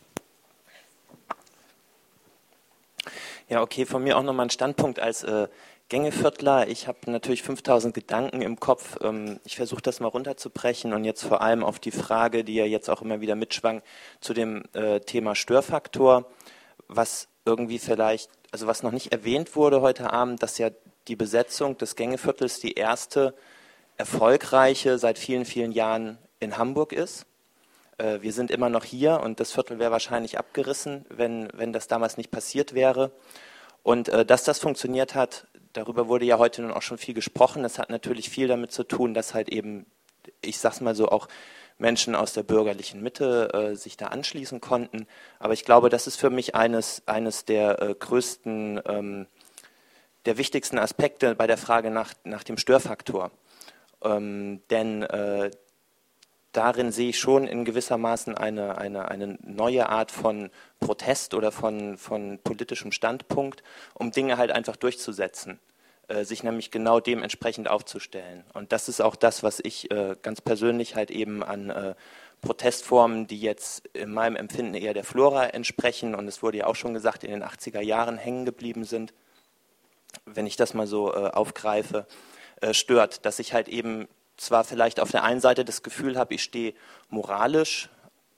Ja, okay, von mir auch nochmal ein Standpunkt als Gängeviertler. Ich habe natürlich 5000 Gedanken im Kopf. Ich versuche das mal runterzubrechen und jetzt vor allem auf die Frage, die ja jetzt auch immer wieder mitschwang, zu dem Thema Störfaktor, was irgendwie vielleicht, also was noch nicht erwähnt wurde heute Abend, dass ja die Besetzung des Gängeviertels die erste erfolgreiche seit vielen, vielen Jahren in Hamburg ist. Wir sind immer noch hier und das Viertel wäre wahrscheinlich abgerissen, wenn das damals nicht passiert wäre. Und dass das funktioniert hat, darüber wurde ja heute nun auch schon viel gesprochen. Das hat natürlich viel damit zu tun, dass halt eben, ich sag's mal so, auch Menschen aus der bürgerlichen Mitte sich da anschließen konnten. Aber ich glaube, das ist für mich eines der größten, der wichtigsten Aspekte bei der Frage nach dem Störfaktor. Denn darin sehe ich schon in gewissermaßen eine neue Art von Protest oder von politischem Standpunkt, um Dinge halt einfach durchzusetzen, sich nämlich genau dementsprechend aufzustellen. Und das ist auch das, was ich ganz persönlich halt eben an Protestformen, die jetzt in meinem Empfinden eher der Flora entsprechen, und es wurde ja auch schon gesagt, in den 80er Jahren hängen geblieben sind, wenn ich das mal so aufgreife, stört, dass ich halt eben zwar vielleicht auf der einen Seite das Gefühl habe, ich stehe moralisch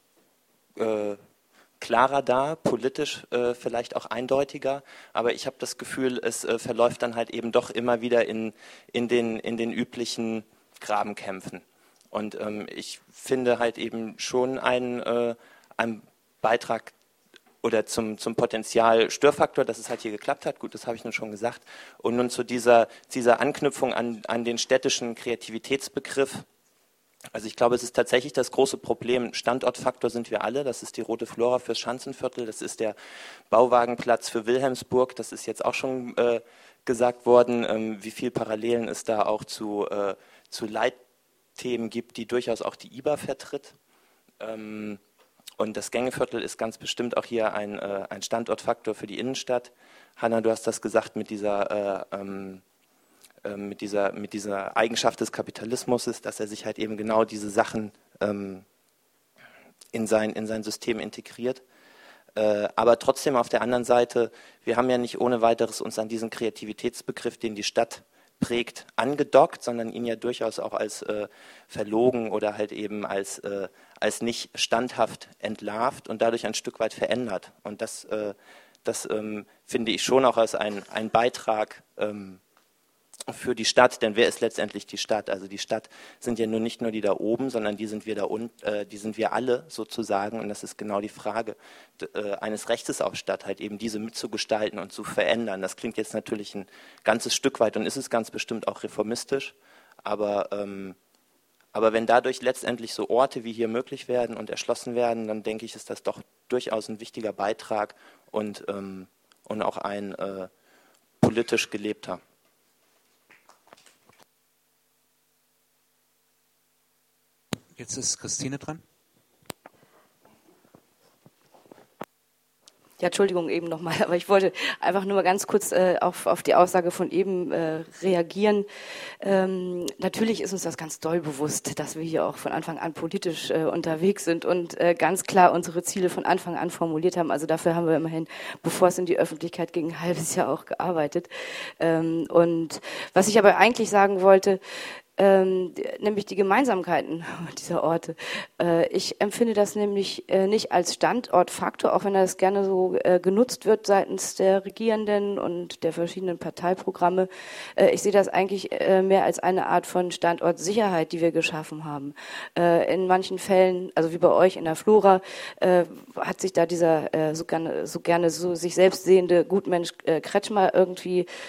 klarer da, politisch vielleicht auch eindeutiger, aber ich habe das Gefühl, es verläuft dann halt eben doch immer wieder in den üblichen Grabenkämpfen. Und ich finde halt eben schon einen Beitrag oder zum Potenzial Störfaktor, dass es halt hier geklappt hat, gut, das habe ich nun schon gesagt. Und nun zu dieser Anknüpfung an den städtischen Kreativitätsbegriff. Also ich glaube, es ist tatsächlich das große Problem. Standortfaktor sind wir alle. Das ist die Rote Flora fürs Schanzenviertel. Das ist der Bauwagenplatz für Wilhelmsburg. Das ist jetzt auch schon gesagt worden, wie viel Parallelen es da auch zu Leitthemen gibt, die durchaus auch die IBA vertritt. Und das Gängeviertel ist ganz bestimmt auch hier ein Standortfaktor für die Innenstadt. Hanna, du hast das gesagt mit dieser Eigenschaft des Kapitalismus, dass er sich halt eben genau diese Sachen in sein System integriert. Aber trotzdem auf der anderen Seite, wir haben ja nicht ohne weiteres uns an diesen Kreativitätsbegriff, den die Stadt prägt, angedockt, sondern ihn ja durchaus auch als verlogen oder halt eben als nicht standhaft entlarvt und dadurch ein Stück weit verändert. Und das finde ich schon auch als ein Beitrag für die Stadt, denn wer ist letztendlich die Stadt? Also die Stadt sind ja nur nicht nur die da oben, sondern die sind wir alle sozusagen, und das ist genau die Frage eines Rechtes auf Stadt, halt eben diese mitzugestalten und zu verändern. Das klingt jetzt natürlich ein ganzes Stück weit und ist es ganz bestimmt auch reformistisch, aber wenn dadurch letztendlich so Orte wie hier möglich werden und erschlossen werden, dann denke ich, ist das doch durchaus ein wichtiger Beitrag und auch ein politisch gelebter. Jetzt ist Christine dran. Ja, Entschuldigung eben nochmal, aber ich wollte einfach nur mal ganz kurz auf die Aussage von eben reagieren. Natürlich ist uns das ganz doll bewusst, dass wir hier auch von Anfang an politisch unterwegs sind und ganz klar unsere Ziele von Anfang an formuliert haben. Also dafür haben wir immerhin, bevor es in die Öffentlichkeit ging, ein halbes Jahr auch gearbeitet. Und was ich aber eigentlich sagen wollte, nämlich die Gemeinsamkeiten dieser Orte. Ich empfinde das nämlich nicht als Standortfaktor, auch wenn das gerne so genutzt wird seitens der Regierenden und der verschiedenen Parteiprogramme. Ich sehe das eigentlich mehr als eine Art von Standortsicherheit, die wir geschaffen haben. In manchen Fällen, also wie bei euch in der Flora, hat sich da dieser so gerne sich selbst sehende Gutmensch Kretschmer irgendwie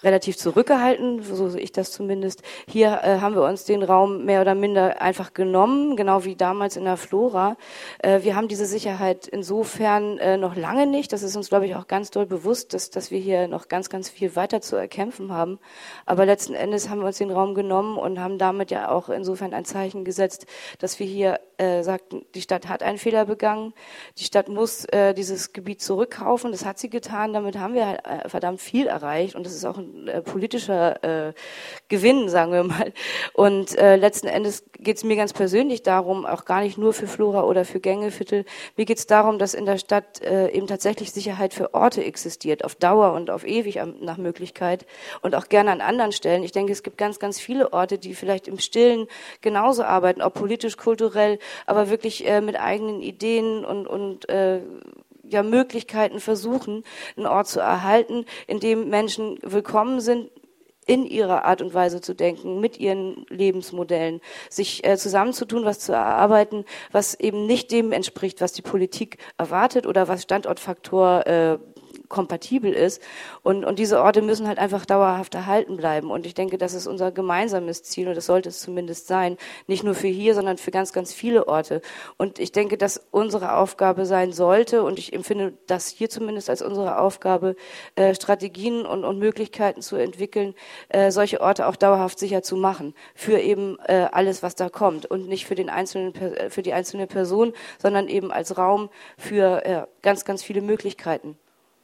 relativ zurückgehalten, so sehe ich das zumindest. Hier haben wir uns den Raum mehr oder minder einfach genommen, genau wie damals in der Flora. Wir haben diese Sicherheit insofern noch lange nicht. Das ist uns, glaube ich, auch ganz doll bewusst, dass wir hier noch ganz, ganz viel weiter zu erkämpfen haben. Aber letzten Endes haben wir uns den Raum genommen und haben damit ja auch insofern ein Zeichen gesetzt, dass wir hier sagten, die Stadt hat einen Fehler begangen, die Stadt muss dieses Gebiet zurückkaufen. Das hat sie getan, damit haben wir verdammt viel erreicht und das ist auch ein politischer Gewinn, sagen wir mal. Und letzten Endes geht es mir ganz persönlich darum, auch gar nicht nur für Flora oder für Gängeviertel, mir geht es darum, dass in der Stadt eben tatsächlich Sicherheit für Orte existiert, auf Dauer und auf ewig nach Möglichkeit und auch gerne an anderen Stellen. Ich denke, es gibt ganz, ganz viele Orte, die vielleicht im Stillen genauso arbeiten, auch politisch, kulturell, aber wirklich mit eigenen Ideen und Möglichkeiten versuchen, einen Ort zu erhalten, in dem Menschen willkommen sind, in ihrer Art und Weise zu denken, mit ihren Lebensmodellen, sich zusammenzutun, was zu erarbeiten, was eben nicht dem entspricht, was die Politik erwartet oder was Standortfaktor kompatibel ist. Und diese Orte müssen halt einfach dauerhaft erhalten bleiben. Und ich denke, das ist unser gemeinsames Ziel und das sollte es zumindest sein. Nicht nur für hier, sondern für ganz, ganz viele Orte. Und ich denke, dass unsere Aufgabe sein sollte, und ich empfinde das hier zumindest als unsere Aufgabe, Strategien und Möglichkeiten zu entwickeln, solche Orte auch dauerhaft sicher zu machen. Für eben alles, was da kommt. Und nicht für die einzelne Person, sondern eben als Raum für ganz, ganz viele Möglichkeiten.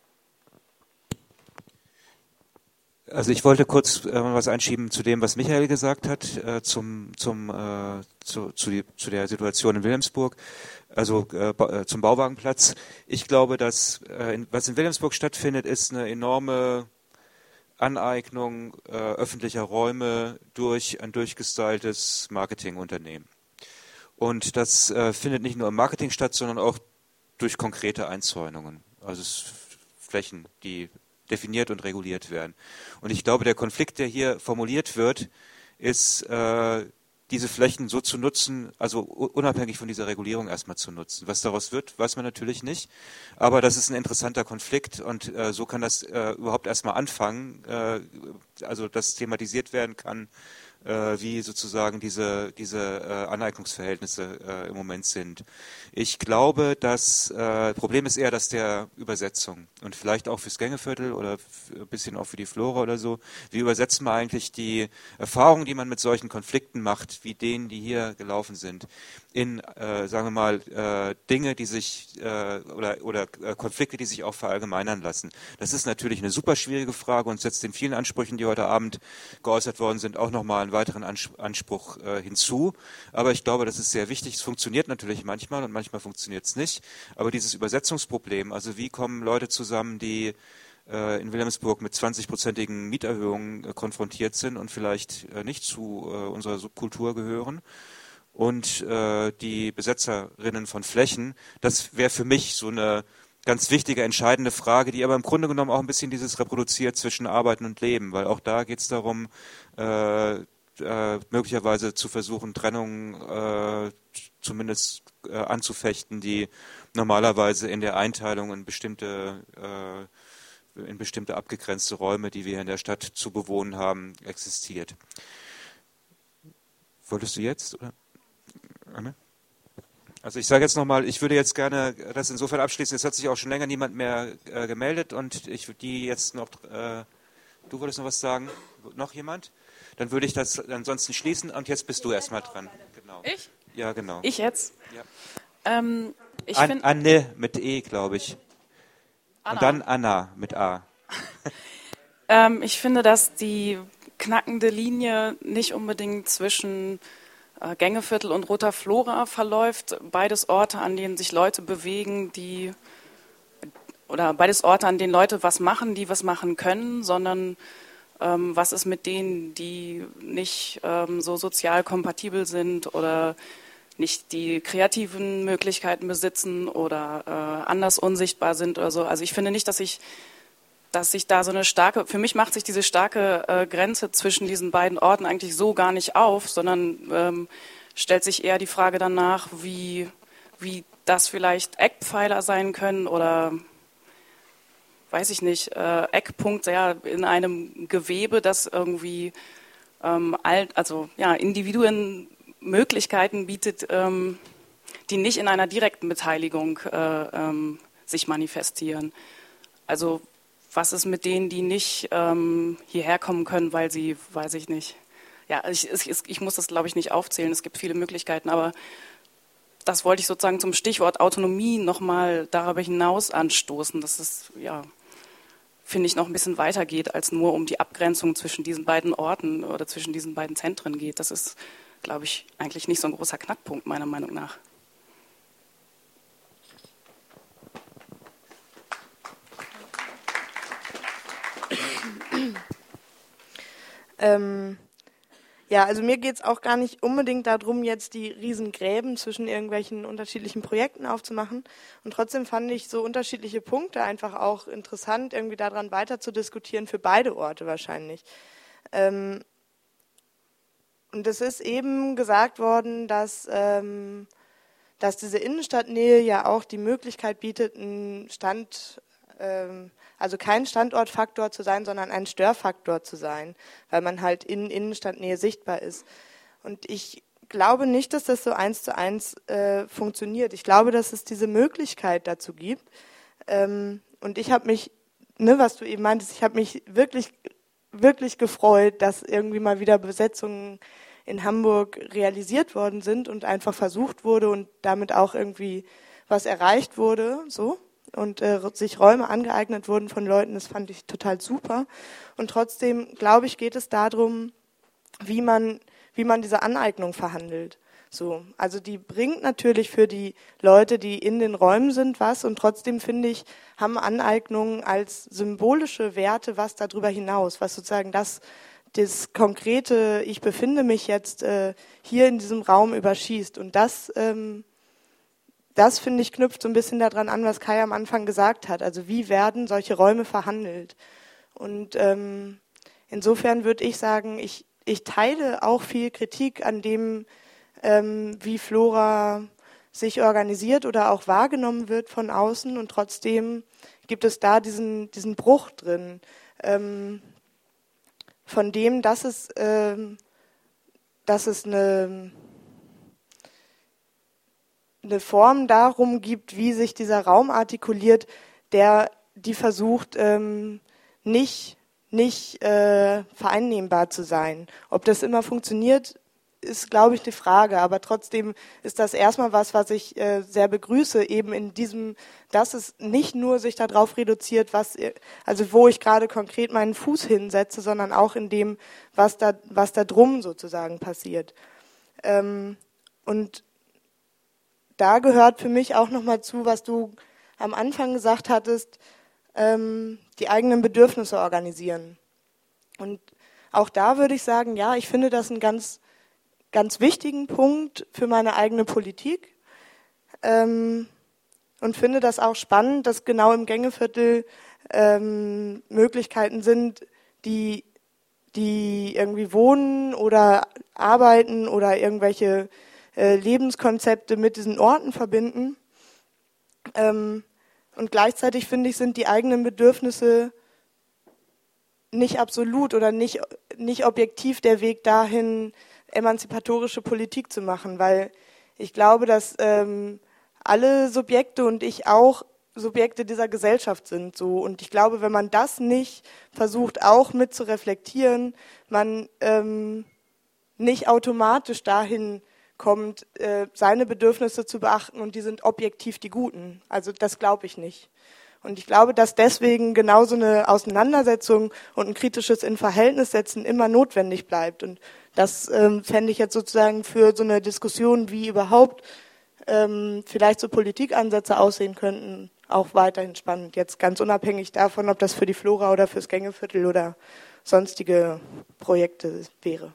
Also ich wollte kurz was einschieben zu dem, was Michael gesagt hat, zu der Situation in Wilhelmsburg, also zum Bauwagenplatz. Ich glaube, dass was in Wilhelmsburg stattfindet, ist eine enorme Aneignung öffentlicher Räume durch ein durchgestyltes Marketingunternehmen. Und das findet nicht nur im Marketing statt, sondern auch durch konkrete Einzäunungen. Also Flächen, die definiert und reguliert werden. Und ich glaube, der Konflikt, der hier formuliert wird, ist, diese Flächen so zu nutzen, also unabhängig von dieser Regulierung erstmal zu nutzen. Was daraus wird, weiß man natürlich nicht. Aber das ist ein interessanter Konflikt und so kann das überhaupt erstmal anfangen, also dass thematisiert werden kann, wie sozusagen diese Aneignungsverhältnisse im Moment sind. Ich glaube, das Problem ist eher das der Übersetzung und vielleicht auch fürs Gängeviertel oder ein bisschen auch für die Flora oder so. Wie übersetzt man eigentlich die Erfahrungen, die man mit solchen Konflikten macht, wie denen, die hier gelaufen sind, in, sagen wir mal, Dinge, die sich oder Konflikte, die sich auch verallgemeinern lassen. Das ist natürlich eine super schwierige Frage und setzt den vielen Ansprüchen, die heute Abend geäußert worden sind, auch nochmal einen weiteren Anspruch hinzu. Aber ich glaube, das ist sehr wichtig. Es funktioniert natürlich manchmal und manchmal funktioniert es nicht. Aber dieses Übersetzungsproblem, also wie kommen Leute zusammen, die in Wilhelmsburg mit 20-prozentigen Mieterhöhungen konfrontiert sind und vielleicht nicht zu unserer Subkultur gehören, und die Besetzerinnen von Flächen, das wäre für mich so eine ganz wichtige, entscheidende Frage, die aber im Grunde genommen auch ein bisschen dieses reproduziert zwischen Arbeiten und Leben, weil auch da geht es darum, möglicherweise zu versuchen, Trennungen zumindest anzufechten, die normalerweise in der Einteilung in bestimmte abgegrenzte Räume, die wir hier in der Stadt zu bewohnen haben, existiert. Wolltest du jetzt, oder? Anne? Also ich sage jetzt nochmal, ich würde jetzt gerne das insofern abschließen, es hat sich auch schon länger niemand mehr gemeldet und ich würde die jetzt noch, du wolltest noch was sagen? Noch jemand? Dann würde ich das ansonsten schließen und jetzt bist du erstmal dran. Genau. Ich? Ja, genau. Ich jetzt? Ja. Anne mit E, glaube ich. Anna. Und dann Anna mit A. Ich finde, dass die knackende Linie nicht unbedingt zwischen Gängeviertel und Roter Flora verläuft. Beides Orte, an denen sich Leute bewegen, oder beides Orte, an denen Leute was machen, die was machen können, sondern was ist mit denen, die nicht so sozial kompatibel sind oder nicht die kreativen Möglichkeiten besitzen oder anders unsichtbar sind oder so. Also ich finde nicht, dass sich da so eine starke, für mich macht sich diese starke Grenze zwischen diesen beiden Orten eigentlich so gar nicht auf, sondern stellt sich eher die Frage danach, wie das vielleicht Eckpfeiler sein können oder weiß ich nicht, Eckpunkt in einem Gewebe, das irgendwie Individuen Möglichkeiten bietet, die nicht in einer direkten Beteiligung sich manifestieren. Also was ist mit denen, die nicht hierher kommen können, weil sie, weiß ich nicht. Ja, ich muss das, glaube ich, nicht aufzählen. Es gibt viele Möglichkeiten, aber das wollte ich sozusagen zum Stichwort Autonomie nochmal darüber hinaus anstoßen, dass es, finde ich, noch ein bisschen weiter geht, als nur um die Abgrenzung zwischen diesen beiden Orten oder zwischen diesen beiden Zentren geht. Das ist, glaube ich, eigentlich nicht so ein großer Knackpunkt, meiner Meinung nach. Also mir geht es auch gar nicht unbedingt darum, jetzt die Riesengräben zwischen irgendwelchen unterschiedlichen Projekten aufzumachen. Und trotzdem fand ich so unterschiedliche Punkte einfach auch interessant, irgendwie daran weiter zu diskutieren, für beide Orte wahrscheinlich. Und es ist eben gesagt worden, dass diese Innenstadtnähe ja auch die Möglichkeit bietet, also kein Standortfaktor zu sein, sondern ein Störfaktor zu sein, weil man halt in Innenstadtnähe sichtbar ist. Und ich glaube nicht, dass das so 1:1 funktioniert. Ich glaube, dass es diese Möglichkeit dazu gibt. Und ich habe mich, was du eben meintest, ich habe mich wirklich, wirklich gefreut, dass irgendwie mal wieder Besetzungen in Hamburg realisiert worden sind und einfach versucht wurde und damit auch irgendwie was erreicht wurde, so. Und sich Räume angeeignet wurden von Leuten, das fand ich total super. Und trotzdem, glaube ich, geht es darum, wie man diese Aneignung verhandelt. So, also die bringt natürlich für die Leute, die in den Räumen sind, was. Und trotzdem, finde ich, haben Aneignungen als symbolische Werte was darüber hinaus, was sozusagen das konkrete, ich befinde mich jetzt hier in diesem Raum überschießt. Und das, finde ich, knüpft so ein bisschen daran an, was Kai am Anfang gesagt hat. Also wie werden solche Räume verhandelt? Und insofern würde ich sagen, ich teile auch viel Kritik an dem, wie Flora sich organisiert oder auch wahrgenommen wird von außen. Und trotzdem gibt es da diesen Bruch drin, von dem, dass es eine Form darum gibt, wie sich dieser Raum artikuliert, die versucht, nicht vereinnehmbar zu sein. Ob das immer funktioniert, ist, glaube ich, die Frage. Aber trotzdem ist das erstmal was ich sehr begrüße, eben in diesem, dass es nicht nur sich darauf reduziert, wo ich gerade konkret meinen Fuß hinsetze, sondern auch in dem, was da drum sozusagen passiert. Und da gehört für mich auch nochmal zu, was du am Anfang gesagt hattest, die eigenen Bedürfnisse organisieren. Und auch da würde ich sagen, ja, ich finde das einen ganz, ganz wichtigen Punkt für meine eigene Politik und finde das auch spannend, dass genau im Gängeviertel Möglichkeiten sind, die irgendwie wohnen oder arbeiten oder irgendwelche Lebenskonzepte mit diesen Orten verbinden. Und gleichzeitig, finde ich, sind die eigenen Bedürfnisse nicht absolut oder nicht objektiv der Weg dahin, emanzipatorische Politik zu machen, weil ich glaube, dass alle Subjekte und ich auch Subjekte dieser Gesellschaft sind. So. Und ich glaube, wenn man das nicht versucht, auch mit zu reflektieren, man nicht automatisch dahin kommt, seine Bedürfnisse zu beachten und die sind objektiv die Guten. Also das glaube ich nicht. Und ich glaube, dass deswegen genauso eine Auseinandersetzung und ein kritisches Inverhältnissetzen immer notwendig bleibt. Und das fände ich jetzt sozusagen für so eine Diskussion, wie überhaupt vielleicht so Politikansätze aussehen könnten, auch weiterhin spannend. Jetzt ganz unabhängig davon, ob das für die Flora oder fürs Gängeviertel oder sonstige Projekte wäre.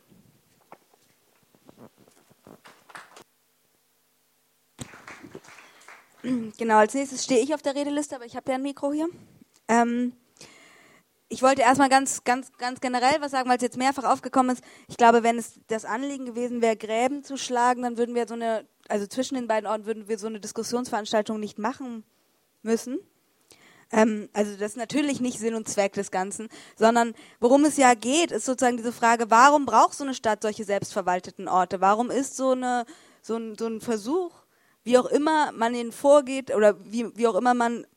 Genau, als nächstes stehe ich auf der Redeliste, aber ich habe ja ein Mikro hier. Ich wollte erstmal ganz generell was sagen, weil es jetzt mehrfach aufgekommen ist. Ich glaube, wenn es das Anliegen gewesen wäre, Gräben zu schlagen, dann würden wir zwischen den beiden Orten würden wir so eine Diskussionsveranstaltung nicht machen müssen. Also das ist natürlich nicht Sinn und Zweck des Ganzen, sondern worum es ja geht, ist sozusagen diese Frage, warum braucht so eine Stadt solche selbstverwalteten Orte? Warum ist so ein Versuch, wie auch immer man ihn vorgeht oder wie auch immer man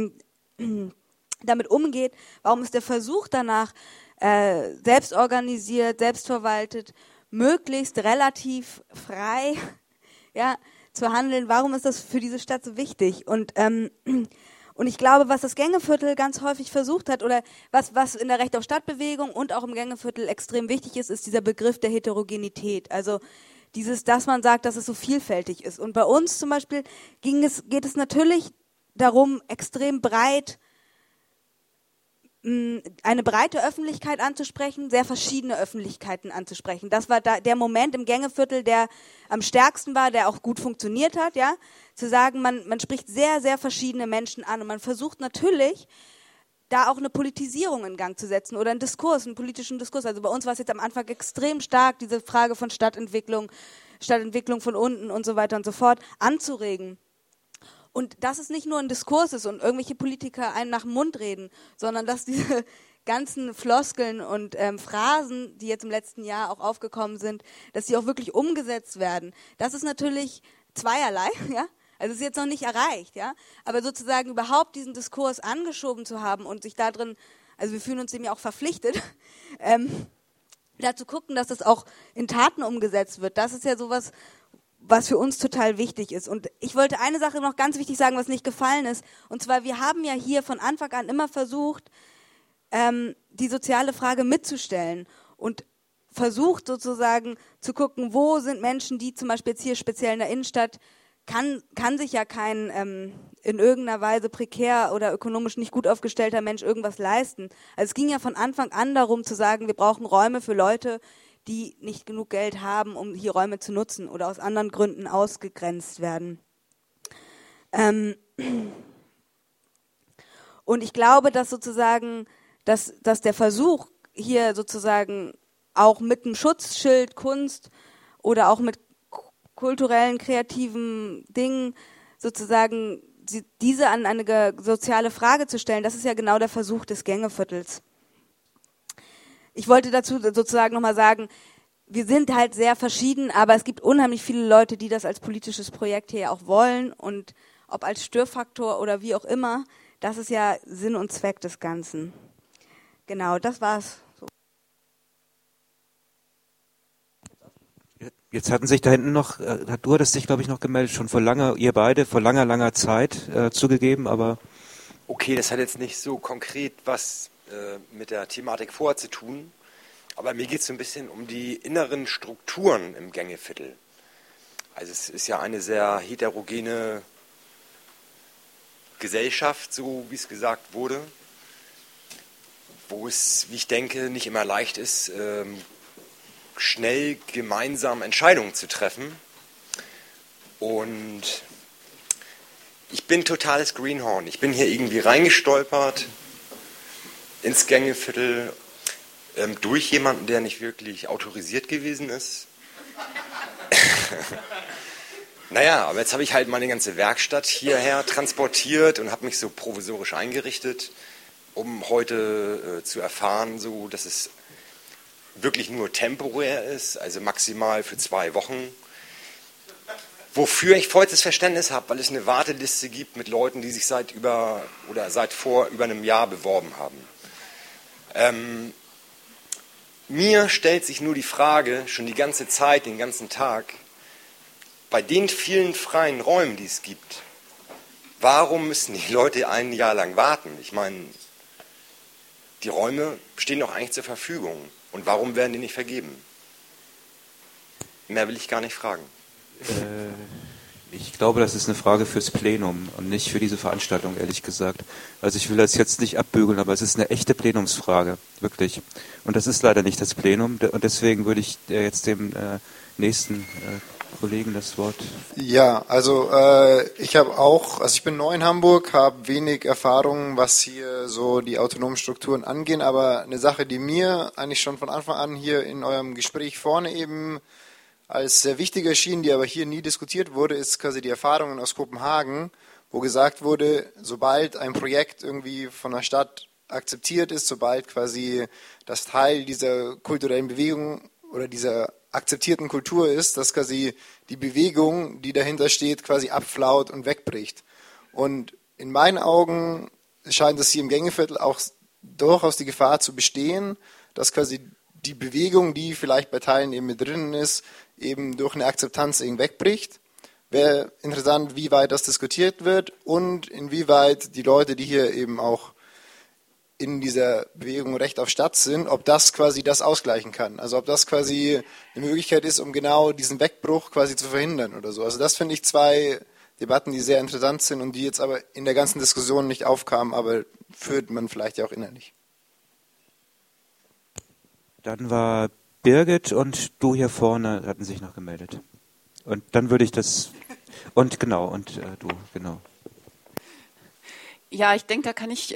damit umgeht, warum ist der Versuch danach, selbst organisiert, selbstverwaltet, möglichst relativ frei zu handeln, warum ist das für diese Stadt so wichtig? Und ich glaube, was das Gängeviertel ganz häufig versucht hat oder was in der Recht auf Stadtbewegung und auch im Gängeviertel extrem wichtig ist, ist dieser Begriff der Heterogenität. Also dass man sagt, dass es so vielfältig ist. Und bei uns zum Beispiel geht es natürlich darum, extrem breit eine breite Öffentlichkeit anzusprechen, sehr verschiedene Öffentlichkeiten anzusprechen. Das war der Moment im Gängeviertel, der am stärksten war, der auch gut funktioniert hat, ja, zu sagen, man spricht sehr, sehr verschiedene Menschen an und man versucht natürlich, da auch eine Politisierung in Gang zu setzen oder einen politischen Diskurs. Also bei uns war es jetzt am Anfang extrem stark, diese Frage von Stadtentwicklung von unten und so weiter und so fort anzuregen. Und dass es nicht nur ein Diskurs ist und irgendwelche Politiker einen nach dem Mund reden, sondern dass diese ganzen Floskeln und Phrasen, die jetzt im letzten Jahr auch aufgekommen sind, dass die auch wirklich umgesetzt werden. Das ist natürlich zweierlei, ja. Also es ist jetzt noch nicht erreicht, ja. Aber sozusagen überhaupt diesen Diskurs angeschoben zu haben und sich da drin, also wir fühlen uns dem ja auch verpflichtet, da zu gucken, dass das auch in Taten umgesetzt wird. Das ist ja sowas, was für uns total wichtig ist. Und ich wollte eine Sache noch ganz wichtig sagen, was nicht gefallen ist. Und zwar, wir haben ja hier von Anfang an immer versucht, die soziale Frage mitzustellen und versucht sozusagen zu gucken, wo sind Menschen, die zum Beispiel jetzt hier speziell in der Innenstadt, kann sich ja kein in irgendeiner Weise prekär oder ökonomisch nicht gut aufgestellter Mensch irgendwas leisten. Also es ging ja von Anfang an darum zu sagen, wir brauchen Räume für Leute, die nicht genug Geld haben, um hier Räume zu nutzen oder aus anderen Gründen ausgegrenzt werden. Und ich glaube, dass sozusagen, dass der Versuch hier sozusagen auch mit einem Schutzschild Kunst oder auch mit kulturellen, kreativen Dingen sozusagen diese an eine soziale Frage zu stellen, das ist ja genau der Versuch des Gängeviertels. Ich wollte dazu sozusagen nochmal sagen, wir sind halt sehr verschieden, aber es gibt unheimlich viele Leute, die das als politisches Projekt hier auch wollen und ob als Störfaktor oder wie auch immer, das ist ja Sinn und Zweck des Ganzen. Genau, das war's. Jetzt hatten sich da hinten noch, du hattest dich, glaube ich, noch gemeldet, schon ihr beide vor langer Zeit zugegeben, aber... Okay, das hat jetzt nicht so konkret was mit der Thematik vorher zu tun, aber mir geht es so ein bisschen um die inneren Strukturen im Gängeviertel. Also es ist ja eine sehr heterogene Gesellschaft, so wie es gesagt wurde, wo es, wie ich denke, nicht immer leicht ist, schnell gemeinsam Entscheidungen zu treffen. Und ich bin totales Greenhorn. Ich bin hier irgendwie reingestolpert ins Gängeviertel durch jemanden, der nicht wirklich autorisiert gewesen ist. Naja, aber jetzt habe ich halt meine ganze Werkstatt hierher transportiert und habe mich so provisorisch eingerichtet, um heute zu erfahren, so, dass es wirklich nur temporär ist, also maximal für 2 Wochen. Wofür ich vollstes Verständnis habe, weil es eine Warteliste gibt mit Leuten, die sich seit vor über einem Jahr beworben haben. Mir stellt sich nur die Frage, schon die ganze Zeit, den ganzen Tag, bei den vielen freien Räumen, die es gibt, warum müssen die Leute ein Jahr lang warten? Ich meine, die Räume stehen doch eigentlich zur Verfügung. Und warum werden die nicht vergeben? Mehr will ich gar nicht fragen. Ich glaube, das ist eine Frage fürs Plenum und nicht für diese Veranstaltung, ehrlich gesagt. Also ich will das jetzt nicht abbügeln, aber es ist eine echte Plenumsfrage, wirklich. Und das ist leider nicht das Plenum. Und deswegen würde ich jetzt dem nächsten Kollegen das Wort. Ja, also ich bin neu in Hamburg, habe wenig Erfahrung, was hier so die autonomen Strukturen angehen, aber eine Sache, die mir eigentlich schon von Anfang an hier in eurem Gespräch vorne eben als sehr wichtig erschien, die aber hier nie diskutiert wurde, ist quasi die Erfahrungen aus Kopenhagen, wo gesagt wurde, sobald ein Projekt irgendwie von der Stadt akzeptiert ist, sobald quasi das Teil dieser kulturellen Bewegung oder dieser akzeptierten Kultur ist, dass quasi die Bewegung, die dahinter steht, quasi abflaut und wegbricht. Und in meinen Augen scheint es hier im Gängeviertel auch durchaus die Gefahr zu bestehen, dass quasi die Bewegung, die vielleicht bei Teilen eben mit drinnen ist, eben durch eine Akzeptanz eben wegbricht. Wäre interessant, wie weit das diskutiert wird und inwieweit die Leute, die hier eben auch in dieser Bewegung Recht auf Stadt sind, ob das quasi das ausgleichen kann. Also ob das quasi eine Möglichkeit ist, um genau diesen Wegbruch quasi zu verhindern oder so. Also das finde ich zwei Debatten, die sehr interessant sind und die jetzt aber in der ganzen Diskussion nicht aufkamen, aber führt man vielleicht ja auch innerlich. Dann war Birgit und du hier vorne hatten sich noch gemeldet. Und dann würde ich das... Und genau, und du, genau. Ja, ich denke, da kann ich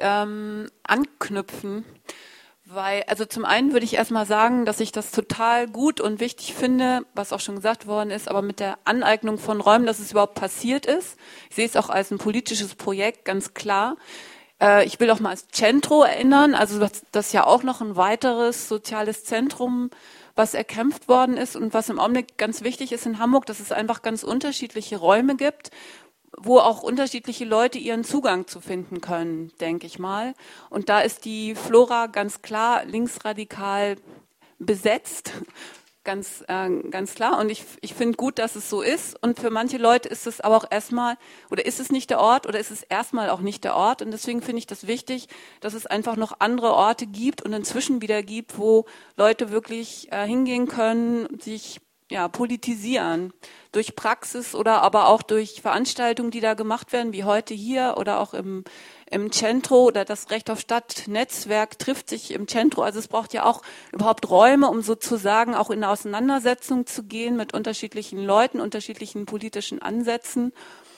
anknüpfen, weil, also zum einen würde ich erstmal sagen, dass ich das total gut und wichtig finde, was auch schon gesagt worden ist, aber mit der Aneignung von Räumen, dass es überhaupt passiert ist. Ich sehe es auch als ein politisches Projekt, ganz klar. Ich will auch mal als Centro erinnern, also das ist ja auch noch ein weiteres soziales Zentrum, was erkämpft worden ist und was im Augenblick ganz wichtig ist in Hamburg, dass es einfach ganz unterschiedliche Räume gibt, wo auch unterschiedliche Leute ihren Zugang zu finden können, denke ich mal. Und da ist die Flora ganz klar linksradikal besetzt, ganz klar. Und ich finde gut, dass es so ist. Und für manche Leute ist es aber auch erstmal, oder ist es nicht der Ort, oder ist es erstmal auch nicht der Ort. Und deswegen finde ich das wichtig, dass es einfach noch andere Orte gibt und inzwischen wieder gibt, wo Leute wirklich hingehen können, sich politisieren. Durch Praxis oder aber auch durch Veranstaltungen, die da gemacht werden, wie heute hier oder auch im Centro oder das Recht auf Stadt-Netzwerk trifft sich im Centro. Also es braucht ja auch überhaupt Räume, um sozusagen auch in eine Auseinandersetzung zu gehen mit unterschiedlichen Leuten, unterschiedlichen politischen Ansätzen.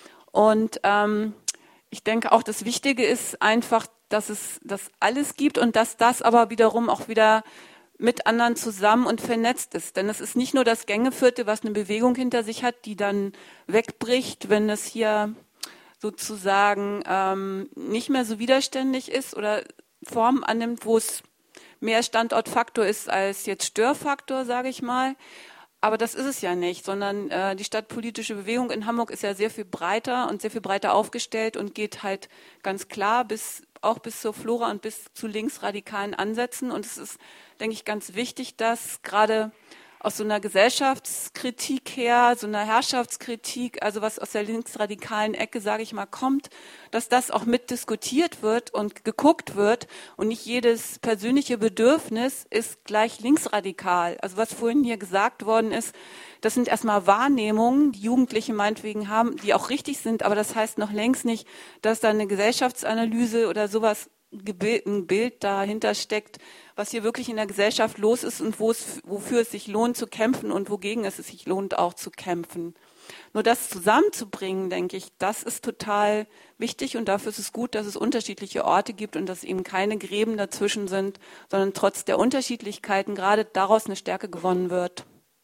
Und ich denke auch, das Wichtige ist einfach, dass es das alles gibt und dass das aber wiederum auch wieder mit anderen zusammen und vernetzt ist. Denn es ist nicht nur das Gängeviertel, was eine Bewegung hinter sich hat, die dann wegbricht, wenn es hier sozusagen nicht mehr so widerständig ist oder Formen annimmt, wo es mehr Standortfaktor ist als jetzt Störfaktor, sage ich mal. Aber das ist es ja nicht, sondern die stadtpolitische Bewegung in Hamburg ist ja sehr viel breiter und sehr viel breiter aufgestellt und geht halt ganz klar auch bis zur Flora und bis zu linksradikalen Ansätzen. Und es ist, denke ich, ganz wichtig, dass gerade aus so einer Gesellschaftskritik her, so einer Herrschaftskritik, also was aus der linksradikalen Ecke, sage ich mal, kommt, dass das auch mitdiskutiert wird und geguckt wird und nicht jedes persönliche Bedürfnis ist gleich linksradikal. Also was vorhin hier gesagt worden ist, das sind erstmal Wahrnehmungen, die Jugendliche meinetwegen haben, die auch richtig sind, aber das heißt noch längst nicht, dass da eine Gesellschaftsanalyse oder sowas ein Bild dahinter steckt, was hier wirklich in der Gesellschaft los ist und wofür es sich lohnt zu kämpfen und wogegen es sich lohnt auch zu kämpfen. Nur das zusammenzubringen, denke ich, das ist total wichtig und dafür ist es gut, dass es unterschiedliche Orte gibt und dass eben keine Gräben dazwischen sind, sondern trotz der Unterschiedlichkeiten gerade daraus eine Stärke gewonnen wird.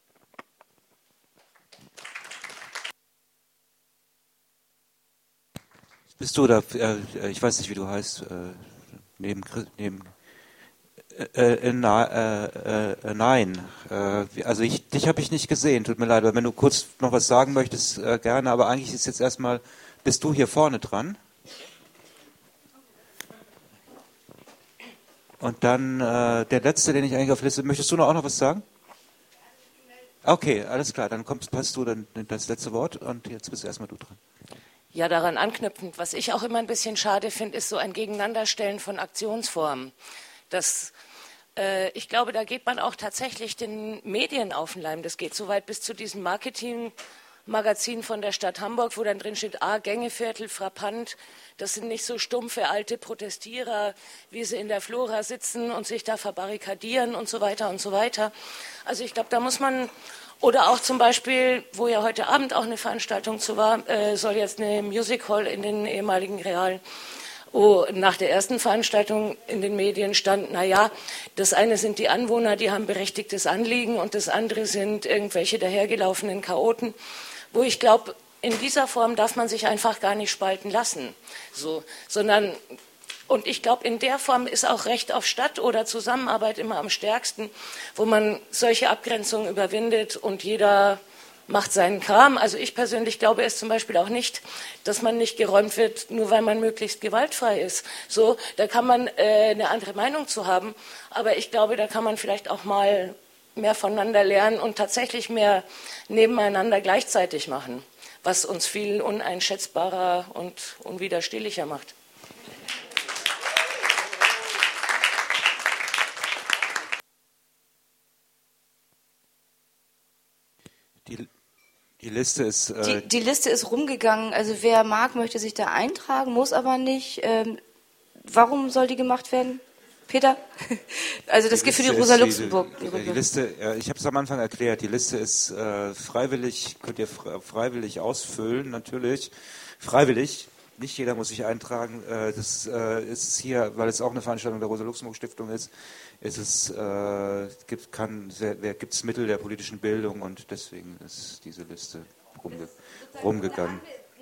Bist du da, ich weiß nicht, wie du heißt, nein. Also dich habe ich nicht gesehen, tut mir leid, aber wenn du kurz noch was sagen möchtest, gerne, aber eigentlich ist jetzt erstmal, bist du hier vorne dran? Und dann der Letzte, den ich eigentlich auf Liste, möchtest du auch noch was sagen? Okay, alles klar, dann passt du dann das letzte Wort und jetzt bist erstmal du dran. Ja, daran anknüpfend, was ich auch immer ein bisschen schade finde, ist so ein Gegeneinanderstellen von Aktionsformen. Ich glaube, da geht man auch tatsächlich den Medien auf den Leim. Das geht so weit bis zu diesem Marketingmagazin von der Stadt Hamburg, wo dann drin steht, Gängeviertel, frappant. Das sind nicht so stumpfe alte Protestierer, wie sie in der Flora sitzen und sich da verbarrikadieren und so weiter und so weiter. Also ich glaube, da muss man... Oder auch zum Beispiel, wo ja heute Abend auch eine Veranstaltung zu war, soll jetzt eine Music Hall in den ehemaligen Real, wo nach der ersten Veranstaltung in den Medien stand, naja, das eine sind die Anwohner, die haben berechtigtes Anliegen und das andere sind irgendwelche dahergelaufenen Chaoten, wo ich glaube, in dieser Form darf man sich einfach gar nicht spalten lassen, und ich glaube, in der Form ist auch Recht auf Stadt oder Zusammenarbeit immer am stärksten, wo man solche Abgrenzungen überwindet und jeder macht seinen Kram. Also ich persönlich glaube es zum Beispiel auch nicht, dass man nicht geräumt wird, nur weil man möglichst gewaltfrei ist. So, da kann man eine andere Meinung zu haben, aber ich glaube, da kann man vielleicht auch mal mehr voneinander lernen und tatsächlich mehr nebeneinander gleichzeitig machen, was uns viel uneinschätzbarer und unwiderstehlicher macht. Die Liste ist... Die Liste ist rumgegangen. Also wer mag, möchte sich da eintragen, muss aber nicht. Warum soll die gemacht werden? Peter? Also das gilt für die Rosa Luxemburg. Die Liste, ich habe es am Anfang erklärt, die Liste ist freiwillig, könnt ihr freiwillig ausfüllen, natürlich. Freiwillig. Nicht jeder muss sich eintragen. Das ist hier, weil es auch eine Veranstaltung der Rosa-Luxemburg-Stiftung ist, gibt es Mittel der politischen Bildung und deswegen ist diese Liste rumgegangen.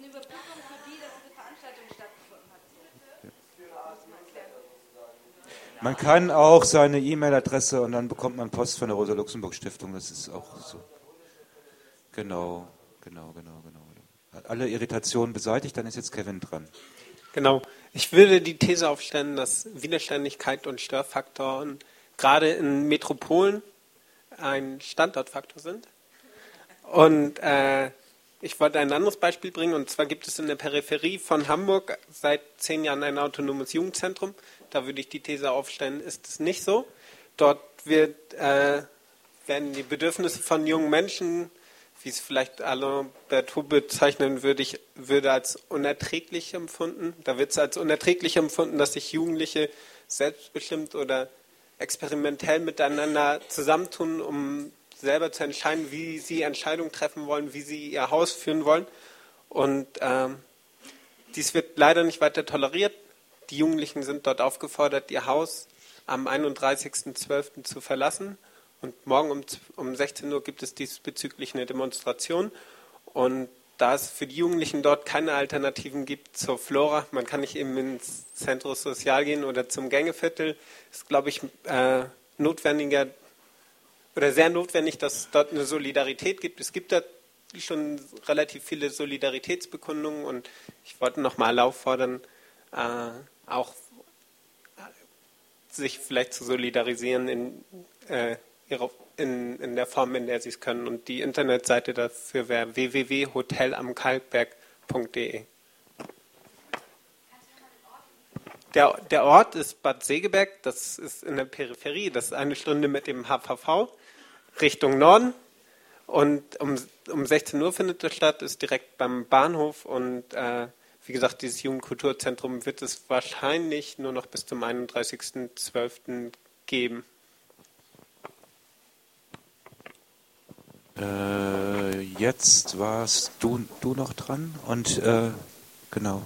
Man kann auch seine E-Mail-Adresse und dann bekommt man Post von der Rosa-Luxemburg-Stiftung. Das ist auch so. Genau. Alle Irritationen beseitigt, dann ist jetzt Kevin dran. Genau. Ich würde die These aufstellen, dass Widerständigkeit und Störfaktoren gerade in Metropolen ein Standortfaktor sind. Und ich wollte ein anderes Beispiel bringen, und zwar gibt es in der Peripherie von Hamburg seit 10 Jahren ein autonomes Jugendzentrum. Da würde ich die These aufstellen, ist es nicht so. Dort werden die Bedürfnisse von jungen Menschen, wie es vielleicht Alain Berthaud bezeichnen würde als unerträglich empfunden. Da wird es als unerträglich empfunden, dass sich Jugendliche selbstbestimmt oder experimentell miteinander zusammentun, um selber zu entscheiden, wie sie Entscheidungen treffen wollen, wie sie ihr Haus führen wollen. Und dies wird leider nicht weiter toleriert. Die Jugendlichen sind dort aufgefordert, ihr Haus am 31.12. zu verlassen. Und morgen um 16 Uhr gibt es diesbezüglich eine Demonstration. Und da es für die Jugendlichen dort keine Alternativen gibt zur Flora, man kann nicht eben ins Centro Social gehen oder zum Gängeviertel, ist, glaube ich, sehr notwendig, dass es dort eine Solidarität gibt. Es gibt da schon relativ viele Solidaritätsbekundungen und ich wollte nochmal auffordern, auch sich vielleicht zu solidarisieren in der Form, in der sie es können. Und die Internetseite dafür wäre www.hotelamkalkberg.de. Der Ort ist Bad Segeberg, das ist in der Peripherie, das ist 1 Stunde mit dem HVV Richtung Norden. Und um 16 Uhr findet das statt, ist direkt beim Bahnhof und wie gesagt, dieses Jugendkulturzentrum wird es wahrscheinlich nur noch bis zum 31.12. geben. Jetzt warst du noch dran und genau.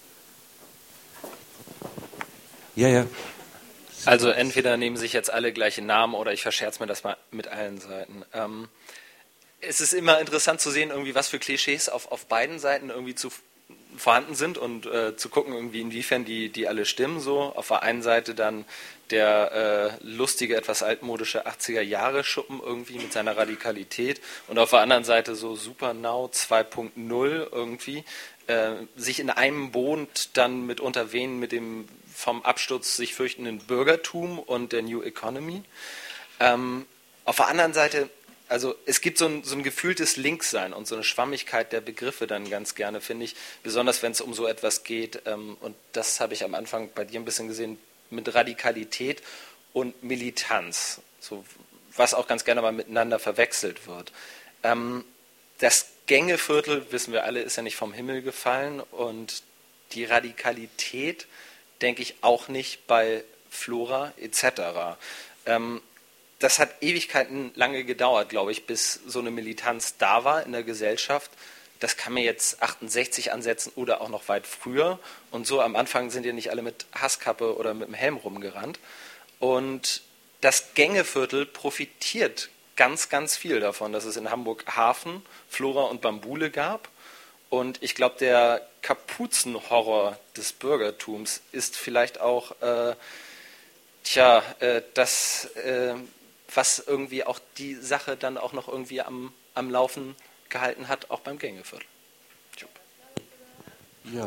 Ja. Also entweder nehmen sich jetzt alle gleiche Namen oder ich verscherze mir das mal mit allen Seiten. Es ist immer interessant zu sehen, irgendwie, was für Klischees auf beiden Seiten irgendwie vorhanden sind und zu gucken, irgendwie, inwiefern die alle stimmen. So auf der einen Seite dann der lustige, etwas altmodische 80er-Jahre-Schuppen irgendwie mit seiner Radikalität und auf der anderen Seite so Supernow 2.0 irgendwie, sich in einem Boot dann mitunter wehen mit dem vom Absturz sich fürchtenden Bürgertum und der New Economy. Auf der anderen Seite, also es gibt so ein gefühltes Linkssein und so eine Schwammigkeit der Begriffe dann ganz gerne, finde ich, besonders wenn es um so etwas geht, und das habe ich am Anfang bei dir ein bisschen gesehen, mit Radikalität und Militanz, so, was auch ganz gerne mal miteinander verwechselt wird. Das Gängeviertel, wissen wir alle, ist ja nicht vom Himmel gefallen und die Radikalität, denke ich, auch nicht bei Flora etc. Das hat Ewigkeiten lange gedauert, glaube ich, bis so eine Militanz da war in der Gesellschaft. Das kann man jetzt 68 ansetzen oder auch noch weit früher. Und so am Anfang sind ja nicht alle mit Hasskappe oder mit dem Helm rumgerannt. Und das Gängeviertel profitiert ganz, ganz viel davon, dass es in Hamburg Hafen, Flora und Bambule gab Und ich glaube, der Kapuzenhorror des Bürgertums ist vielleicht auch das, was irgendwie auch die Sache dann auch noch irgendwie am Laufen gehalten hat, auch beim Gängeviertel. Ja.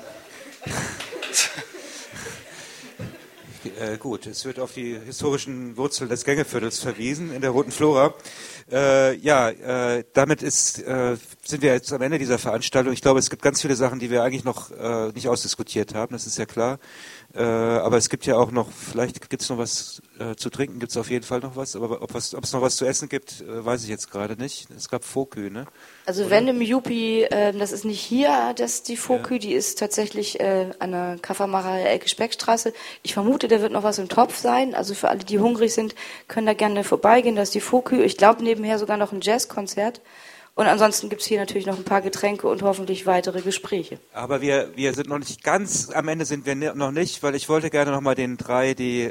Gut, es wird auf die historischen Wurzeln des Gängeviertels verwiesen in der Roten Flora. Damit sind wir jetzt am Ende dieser Veranstaltung. Ich glaube, es gibt ganz viele Sachen, die wir eigentlich noch nicht ausdiskutiert haben, das ist ja klar. Aber es gibt ja auch noch, vielleicht gibt es noch was zu trinken, gibt es auf jeden Fall noch was. Aber ob es noch was zu essen gibt, weiß ich jetzt gerade nicht. Es gab Fokü, ne? Also Oder? wenn im Jupi, das ist nicht hier, die Fokü, die ist tatsächlich an der Kaffermacher Ecke Speckstraße. Ich vermute, da wird noch was im Topf sein. Also für alle, die hungrig sind, können da gerne vorbeigehen. Das ist die Fokü. Ich glaube nebenher sogar noch ein Jazzkonzert. Und ansonsten gibt es hier natürlich noch ein paar Getränke und hoffentlich weitere Gespräche. Aber wir sind noch nicht ganz am Ende, sind wir noch nicht, weil ich wollte gerne noch mal den drei, die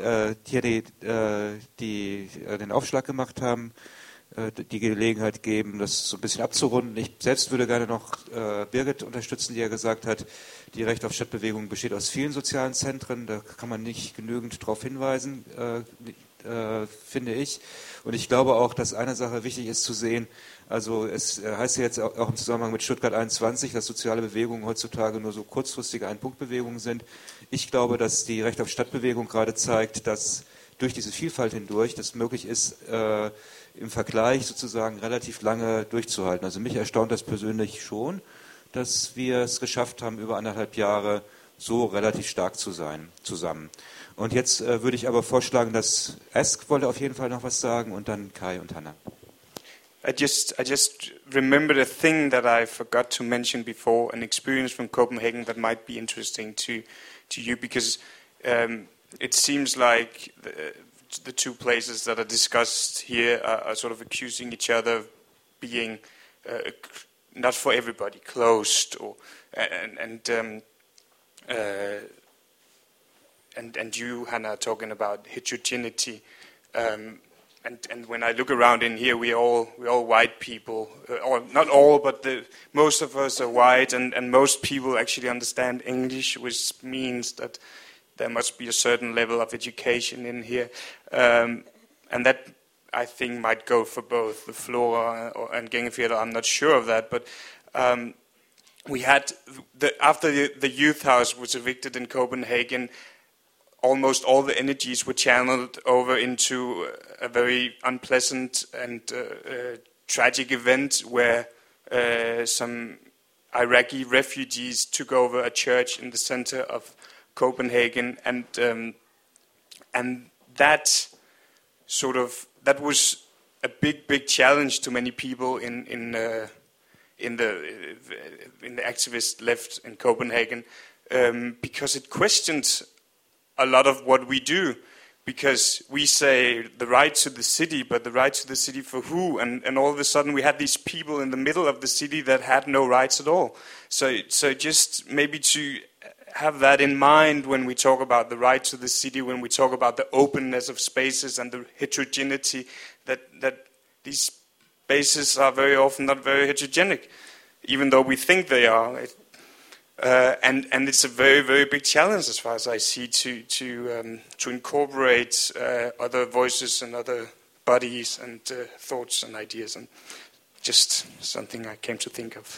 den Aufschlag gemacht haben, die Gelegenheit geben, das so ein bisschen abzurunden. Ich selbst würde gerne noch Birgit unterstützen, die ja gesagt hat, die Recht auf Stadtbewegung besteht aus vielen sozialen Zentren, da kann man nicht genügend darauf hinweisen, finde ich. Und ich glaube auch, dass eine Sache wichtig ist zu sehen, also es heißt ja jetzt auch im Zusammenhang mit Stuttgart 21, dass soziale Bewegungen heutzutage nur so kurzfristige Ein-Punkt-Bewegungen sind. Ich glaube, dass die Recht auf Stadtbewegung gerade zeigt, dass durch diese Vielfalt hindurch das möglich ist, im Vergleich sozusagen relativ lange durchzuhalten. Also mich erstaunt das persönlich schon, dass wir es geschafft haben, über 1,5 Jahre so relativ stark zu sein zusammen. Und jetzt würde ich aber vorschlagen, dass Esk wollte auf jeden Fall noch was sagen und dann Kai und Hanna. I just remembered a thing that I forgot to mention before, an experience from Copenhagen that might be interesting to you, because it seems like the two places that are discussed here are sort of accusing each other of being not for everybody, closed, or and you, Hannah, are talking about heterogeneity. And when I look around in here, we're all white people, or not all, but most of us are white, and most people actually understand English, which means that there must be a certain level of education in here, and that I think might go for both the Flora and Gängeviertel. I'm not sure of that, but we had after the youth house was evicted in Copenhagen. Almost all the energies were channeled over into a very unpleasant and tragic event where some Iraqi refugees took over a church in the center of Copenhagen, and that was a big challenge to many people in the activist left in Copenhagen, because it questioned a lot of what we do, because we say the right to the city, but the right to the city for who? And all of a sudden we had these people in the middle of the city that had no rights at all. So just maybe to have that in mind when we talk about the right to the city, when we talk about the openness of spaces and the heterogeneity, that these spaces are very often not very heterogenic, even though we think they are. And it's a very big challenge, as far as I see, to incorporate other voices and other bodies and thoughts and ideas, and just something I came to think of.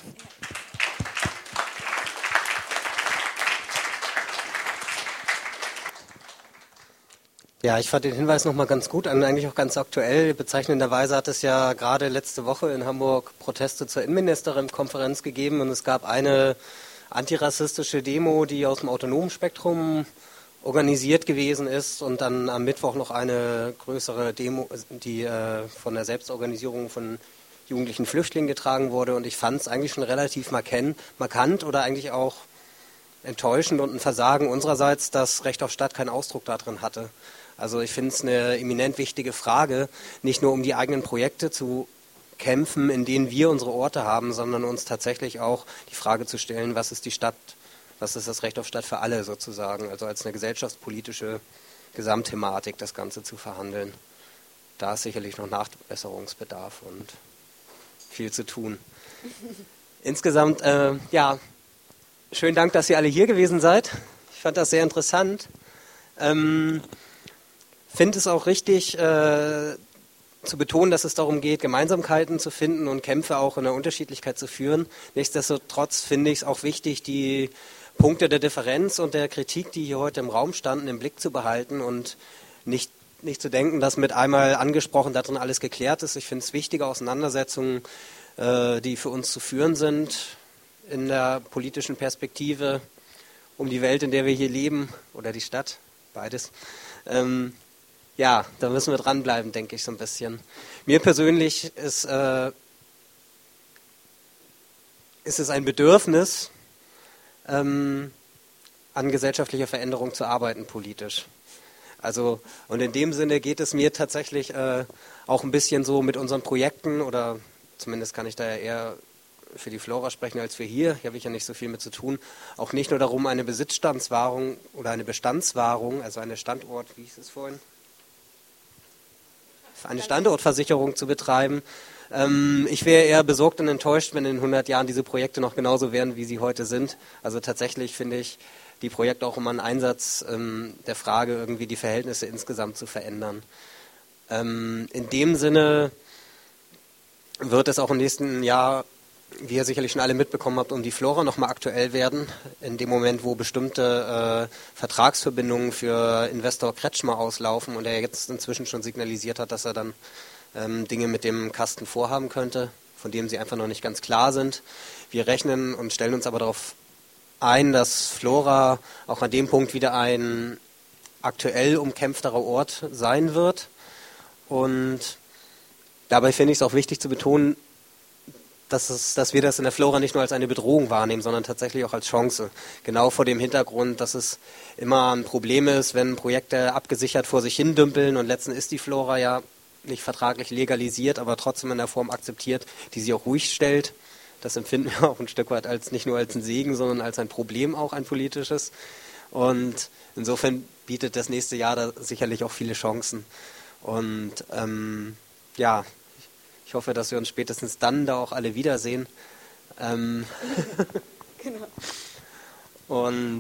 Ja, ich fand den Hinweis nochmal ganz gut und eigentlich auch ganz aktuell. Bezeichnenderweise hat es ja gerade letzte Woche in Hamburg Proteste zur Innenministerin-Konferenz gegeben und es gab eine antirassistische Demo, die aus dem autonomen Spektrum organisiert gewesen ist, und dann am Mittwoch noch eine größere Demo, die von der Selbstorganisierung von jugendlichen Flüchtlingen getragen wurde, und ich fand es eigentlich schon relativ markant oder eigentlich auch enttäuschend und ein Versagen unsererseits, dass Recht auf Stadt keinen Ausdruck darin hatte. Also ich finde es eine eminent wichtige Frage, nicht nur um die eigenen Projekte zu kämpfen, in denen wir unsere Orte haben, sondern uns tatsächlich auch die Frage zu stellen, was ist die Stadt, was ist das Recht auf Stadt für alle sozusagen, also als eine gesellschaftspolitische Gesamtthematik das Ganze zu verhandeln. Da ist sicherlich noch Nachbesserungsbedarf und viel zu tun. Insgesamt, schönen Dank, dass ihr alle hier gewesen seid. Ich fand das sehr interessant. Finde es auch richtig zu betonen, dass es darum geht, Gemeinsamkeiten zu finden und Kämpfe auch in der Unterschiedlichkeit zu führen. Nichtsdestotrotz finde ich es auch wichtig, die Punkte der Differenz und der Kritik, die hier heute im Raum standen, im Blick zu behalten und nicht zu denken, dass mit einmal angesprochen darin alles geklärt ist. Ich finde es wichtige Auseinandersetzungen, die für uns zu führen sind in der politischen Perspektive um die Welt, in der wir hier leben, oder die Stadt, beides. Da müssen wir dranbleiben, denke ich, so ein bisschen. Mir persönlich ist es ein Bedürfnis, an gesellschaftlicher Veränderung zu arbeiten, politisch. Also, und in dem Sinne geht es mir tatsächlich auch ein bisschen so mit unseren Projekten, oder zumindest kann ich da ja eher für die Flora sprechen als für hier. Hier habe ich ja nicht so viel mit zu tun. Auch nicht nur darum, eine Besitzstandswahrung oder eine Bestandswahrung, also eine wie hieß es vorhin? Eine Standortversicherung zu betreiben. Ich wäre eher besorgt und enttäuscht, wenn in 100 Jahren diese Projekte noch genauso wären, wie sie heute sind. Also tatsächlich finde ich die Projekte auch immer einen Einsatz der Frage, irgendwie die Verhältnisse insgesamt zu verändern. In dem Sinne wird es auch im nächsten Jahr, wie ihr sicherlich schon alle mitbekommen habt, um die Flora nochmal aktuell werden. In dem Moment, wo bestimmte Vertragsverbindungen für Investor Kretschmer auslaufen und er jetzt inzwischen schon signalisiert hat, dass er dann Dinge mit dem Kasten vorhaben könnte, von denen sie einfach noch nicht ganz klar sind. Wir rechnen und stellen uns aber darauf ein, dass Flora auch an dem Punkt wieder ein aktuell umkämpfterer Ort sein wird. Und dabei finde ich es auch wichtig zu betonen, dass wir das in der Flora nicht nur als eine Bedrohung wahrnehmen, sondern tatsächlich auch als Chance. Genau vor dem Hintergrund, dass es immer ein Problem ist, wenn Projekte abgesichert vor sich hin dümpeln und letztens ist die Flora ja nicht vertraglich legalisiert, aber trotzdem in der Form akzeptiert, die sie auch ruhig stellt. Das empfinden wir auch ein Stück weit als nicht nur als ein Segen, sondern als ein Problem, auch ein politisches. Und insofern bietet das nächste Jahr da sicherlich auch viele Chancen. Und ich hoffe, dass wir uns spätestens dann da auch alle wiedersehen. Genau. Und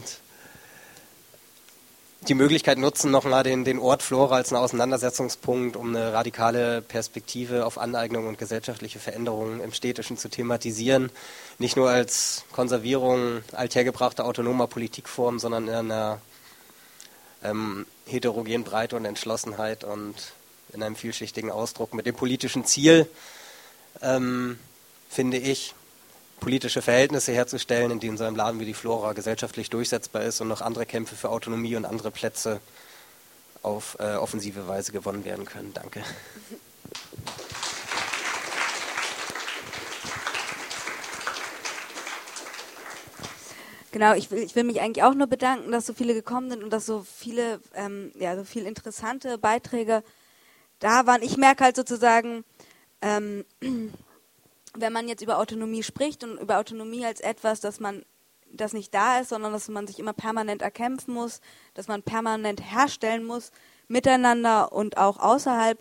die Möglichkeit nutzen, nochmal den Ort Flora als einen Auseinandersetzungspunkt, um eine radikale Perspektive auf Aneignung und gesellschaftliche Veränderungen im Städtischen zu thematisieren. Nicht nur als Konservierung althergebrachter autonomer Politikformen, sondern in einer heterogenen Breite und Entschlossenheit und in einem vielschichtigen Ausdruck mit dem politischen Ziel, finde ich, politische Verhältnisse herzustellen, in denen so ein Laden wie die Flora gesellschaftlich durchsetzbar ist und noch andere Kämpfe für Autonomie und andere Plätze auf offensive Weise gewonnen werden können. Danke. Genau, ich will mich eigentlich auch nur bedanken, dass so viele gekommen sind und dass so viele, so viele interessante Beiträge da waren. Ich merke halt sozusagen, wenn man jetzt über Autonomie spricht und über Autonomie als etwas, das nicht da ist, sondern dass man sich immer permanent erkämpfen muss, dass man permanent herstellen muss, miteinander und auch außerhalb,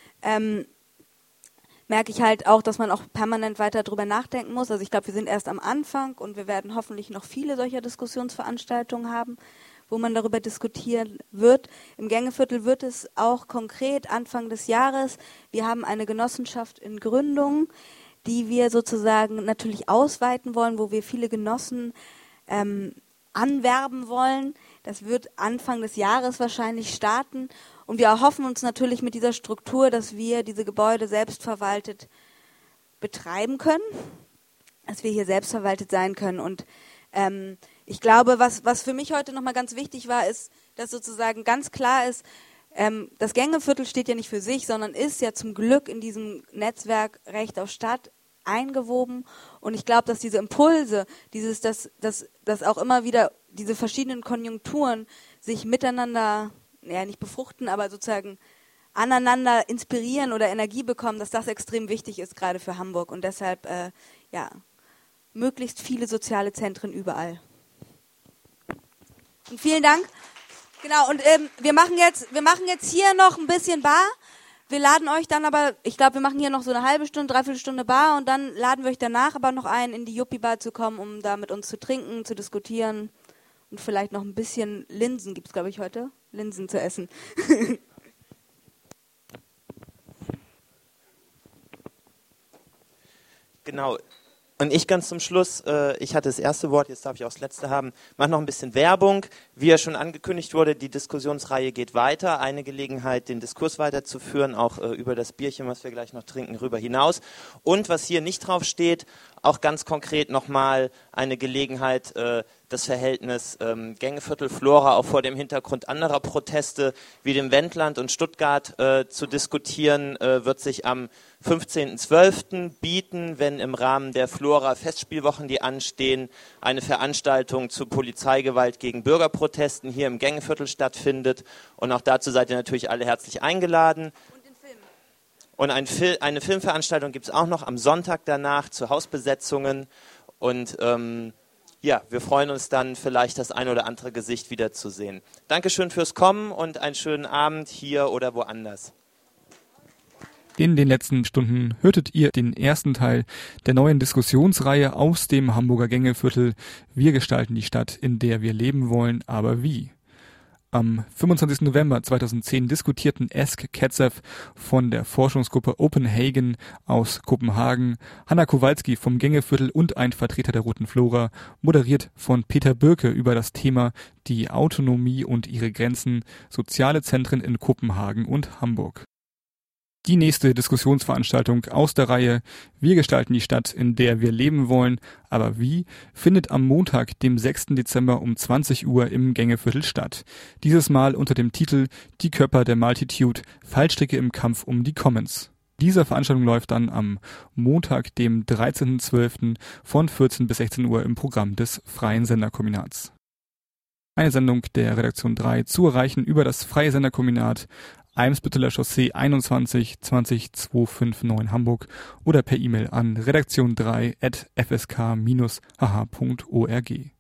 merke ich halt auch, dass man auch permanent weiter darüber nachdenken muss. Also ich glaube, wir sind erst am Anfang und wir werden hoffentlich noch viele solcher Diskussionsveranstaltungen haben, wo man darüber diskutieren wird. Im Gängeviertel wird es auch konkret Anfang des Jahres. Wir haben eine Genossenschaft in Gründung, die wir sozusagen natürlich ausweiten wollen, wo wir viele Genossen anwerben wollen. Das wird Anfang des Jahres wahrscheinlich starten. Und wir erhoffen uns natürlich mit dieser Struktur, dass wir diese Gebäude selbstverwaltet betreiben können, dass wir hier selbstverwaltet sein können. Und ich glaube, was für mich heute nochmal ganz wichtig war, ist, dass sozusagen ganz klar ist, das Gängeviertel steht ja nicht für sich, sondern ist ja zum Glück in diesem Netzwerk Recht auf Stadt eingewoben. Und ich glaube, dass diese Impulse, dass auch immer wieder diese verschiedenen Konjunkturen sich miteinander, nicht befruchten, aber sozusagen aneinander inspirieren oder Energie bekommen, dass das extrem wichtig ist, gerade für Hamburg. Und deshalb, möglichst viele soziale Zentren überall. Und vielen Dank. Genau, und wir machen jetzt hier noch ein bisschen Bar. Wir laden euch dann aber, ich glaube, wir machen hier noch so eine halbe Stunde, dreiviertel Stunde Bar und dann laden wir euch danach aber noch ein, in die Yuppie-Bar zu kommen, um da mit uns zu trinken, zu diskutieren und vielleicht noch ein bisschen Linsen, gibt es glaube ich heute, Linsen zu essen. Genau. Und ich ganz zum Schluss, ich hatte das erste Wort, jetzt darf ich auch das letzte haben, mach noch ein bisschen Werbung. Wie ja schon angekündigt wurde, die Diskussionsreihe geht weiter. Eine Gelegenheit, den Diskurs weiterzuführen, auch über das Bierchen, was wir gleich noch trinken, rüber hinaus. Und was hier nicht drauf steht, auch ganz konkret nochmal eine Gelegenheit, das Verhältnis Gängeviertel Flora auch vor dem Hintergrund anderer Proteste wie dem Wendland und Stuttgart zu diskutieren, wird sich am 15.12. bieten, wenn im Rahmen der Flora Festspielwochen, die anstehen, eine Veranstaltung zu Polizeigewalt gegen Bürgerprotesten hier im Gängeviertel stattfindet. Und auch dazu seid ihr natürlich alle herzlich eingeladen. Und eine Filmveranstaltung gibt es auch noch am Sonntag danach zu Hausbesetzungen. Und ja, wir freuen uns dann vielleicht das ein oder andere Gesicht wiederzusehen. Dankeschön fürs Kommen und einen schönen Abend hier oder woanders. In den letzten Stunden hörtet ihr den ersten Teil der neuen Diskussionsreihe aus dem Hamburger Gängeviertel. Wir gestalten die Stadt, in der wir leben wollen, aber wie? Am 25. November 2010 diskutierten Esk Ketzev von der Forschungsgruppe Openhagen aus Kopenhagen, Hanna Kowalski vom Gängeviertel und ein Vertreter der Roten Flora, moderiert von Peter Birke über das Thema die Autonomie und ihre Grenzen, soziale Zentren in Kopenhagen und Hamburg. Die nächste Diskussionsveranstaltung aus der Reihe Wir gestalten die Stadt, in der wir leben wollen, aber wie, findet am Montag, dem 6. Dezember um 20 Uhr im Gängeviertel statt. Dieses Mal unter dem Titel Die Körper der Multitude, Fallstricke im Kampf um die Commons. Diese Veranstaltung läuft dann am Montag, dem 13.12. von 14 bis 16 Uhr im Programm des Freien Senderkombinats. Eine Sendung der Redaktion 3 zu erreichen über das Freie Senderkombinat Eimsbütteler Chaussee 21 20 259 Hamburg oder per E-Mail an redaktion3@fsk-hh.org.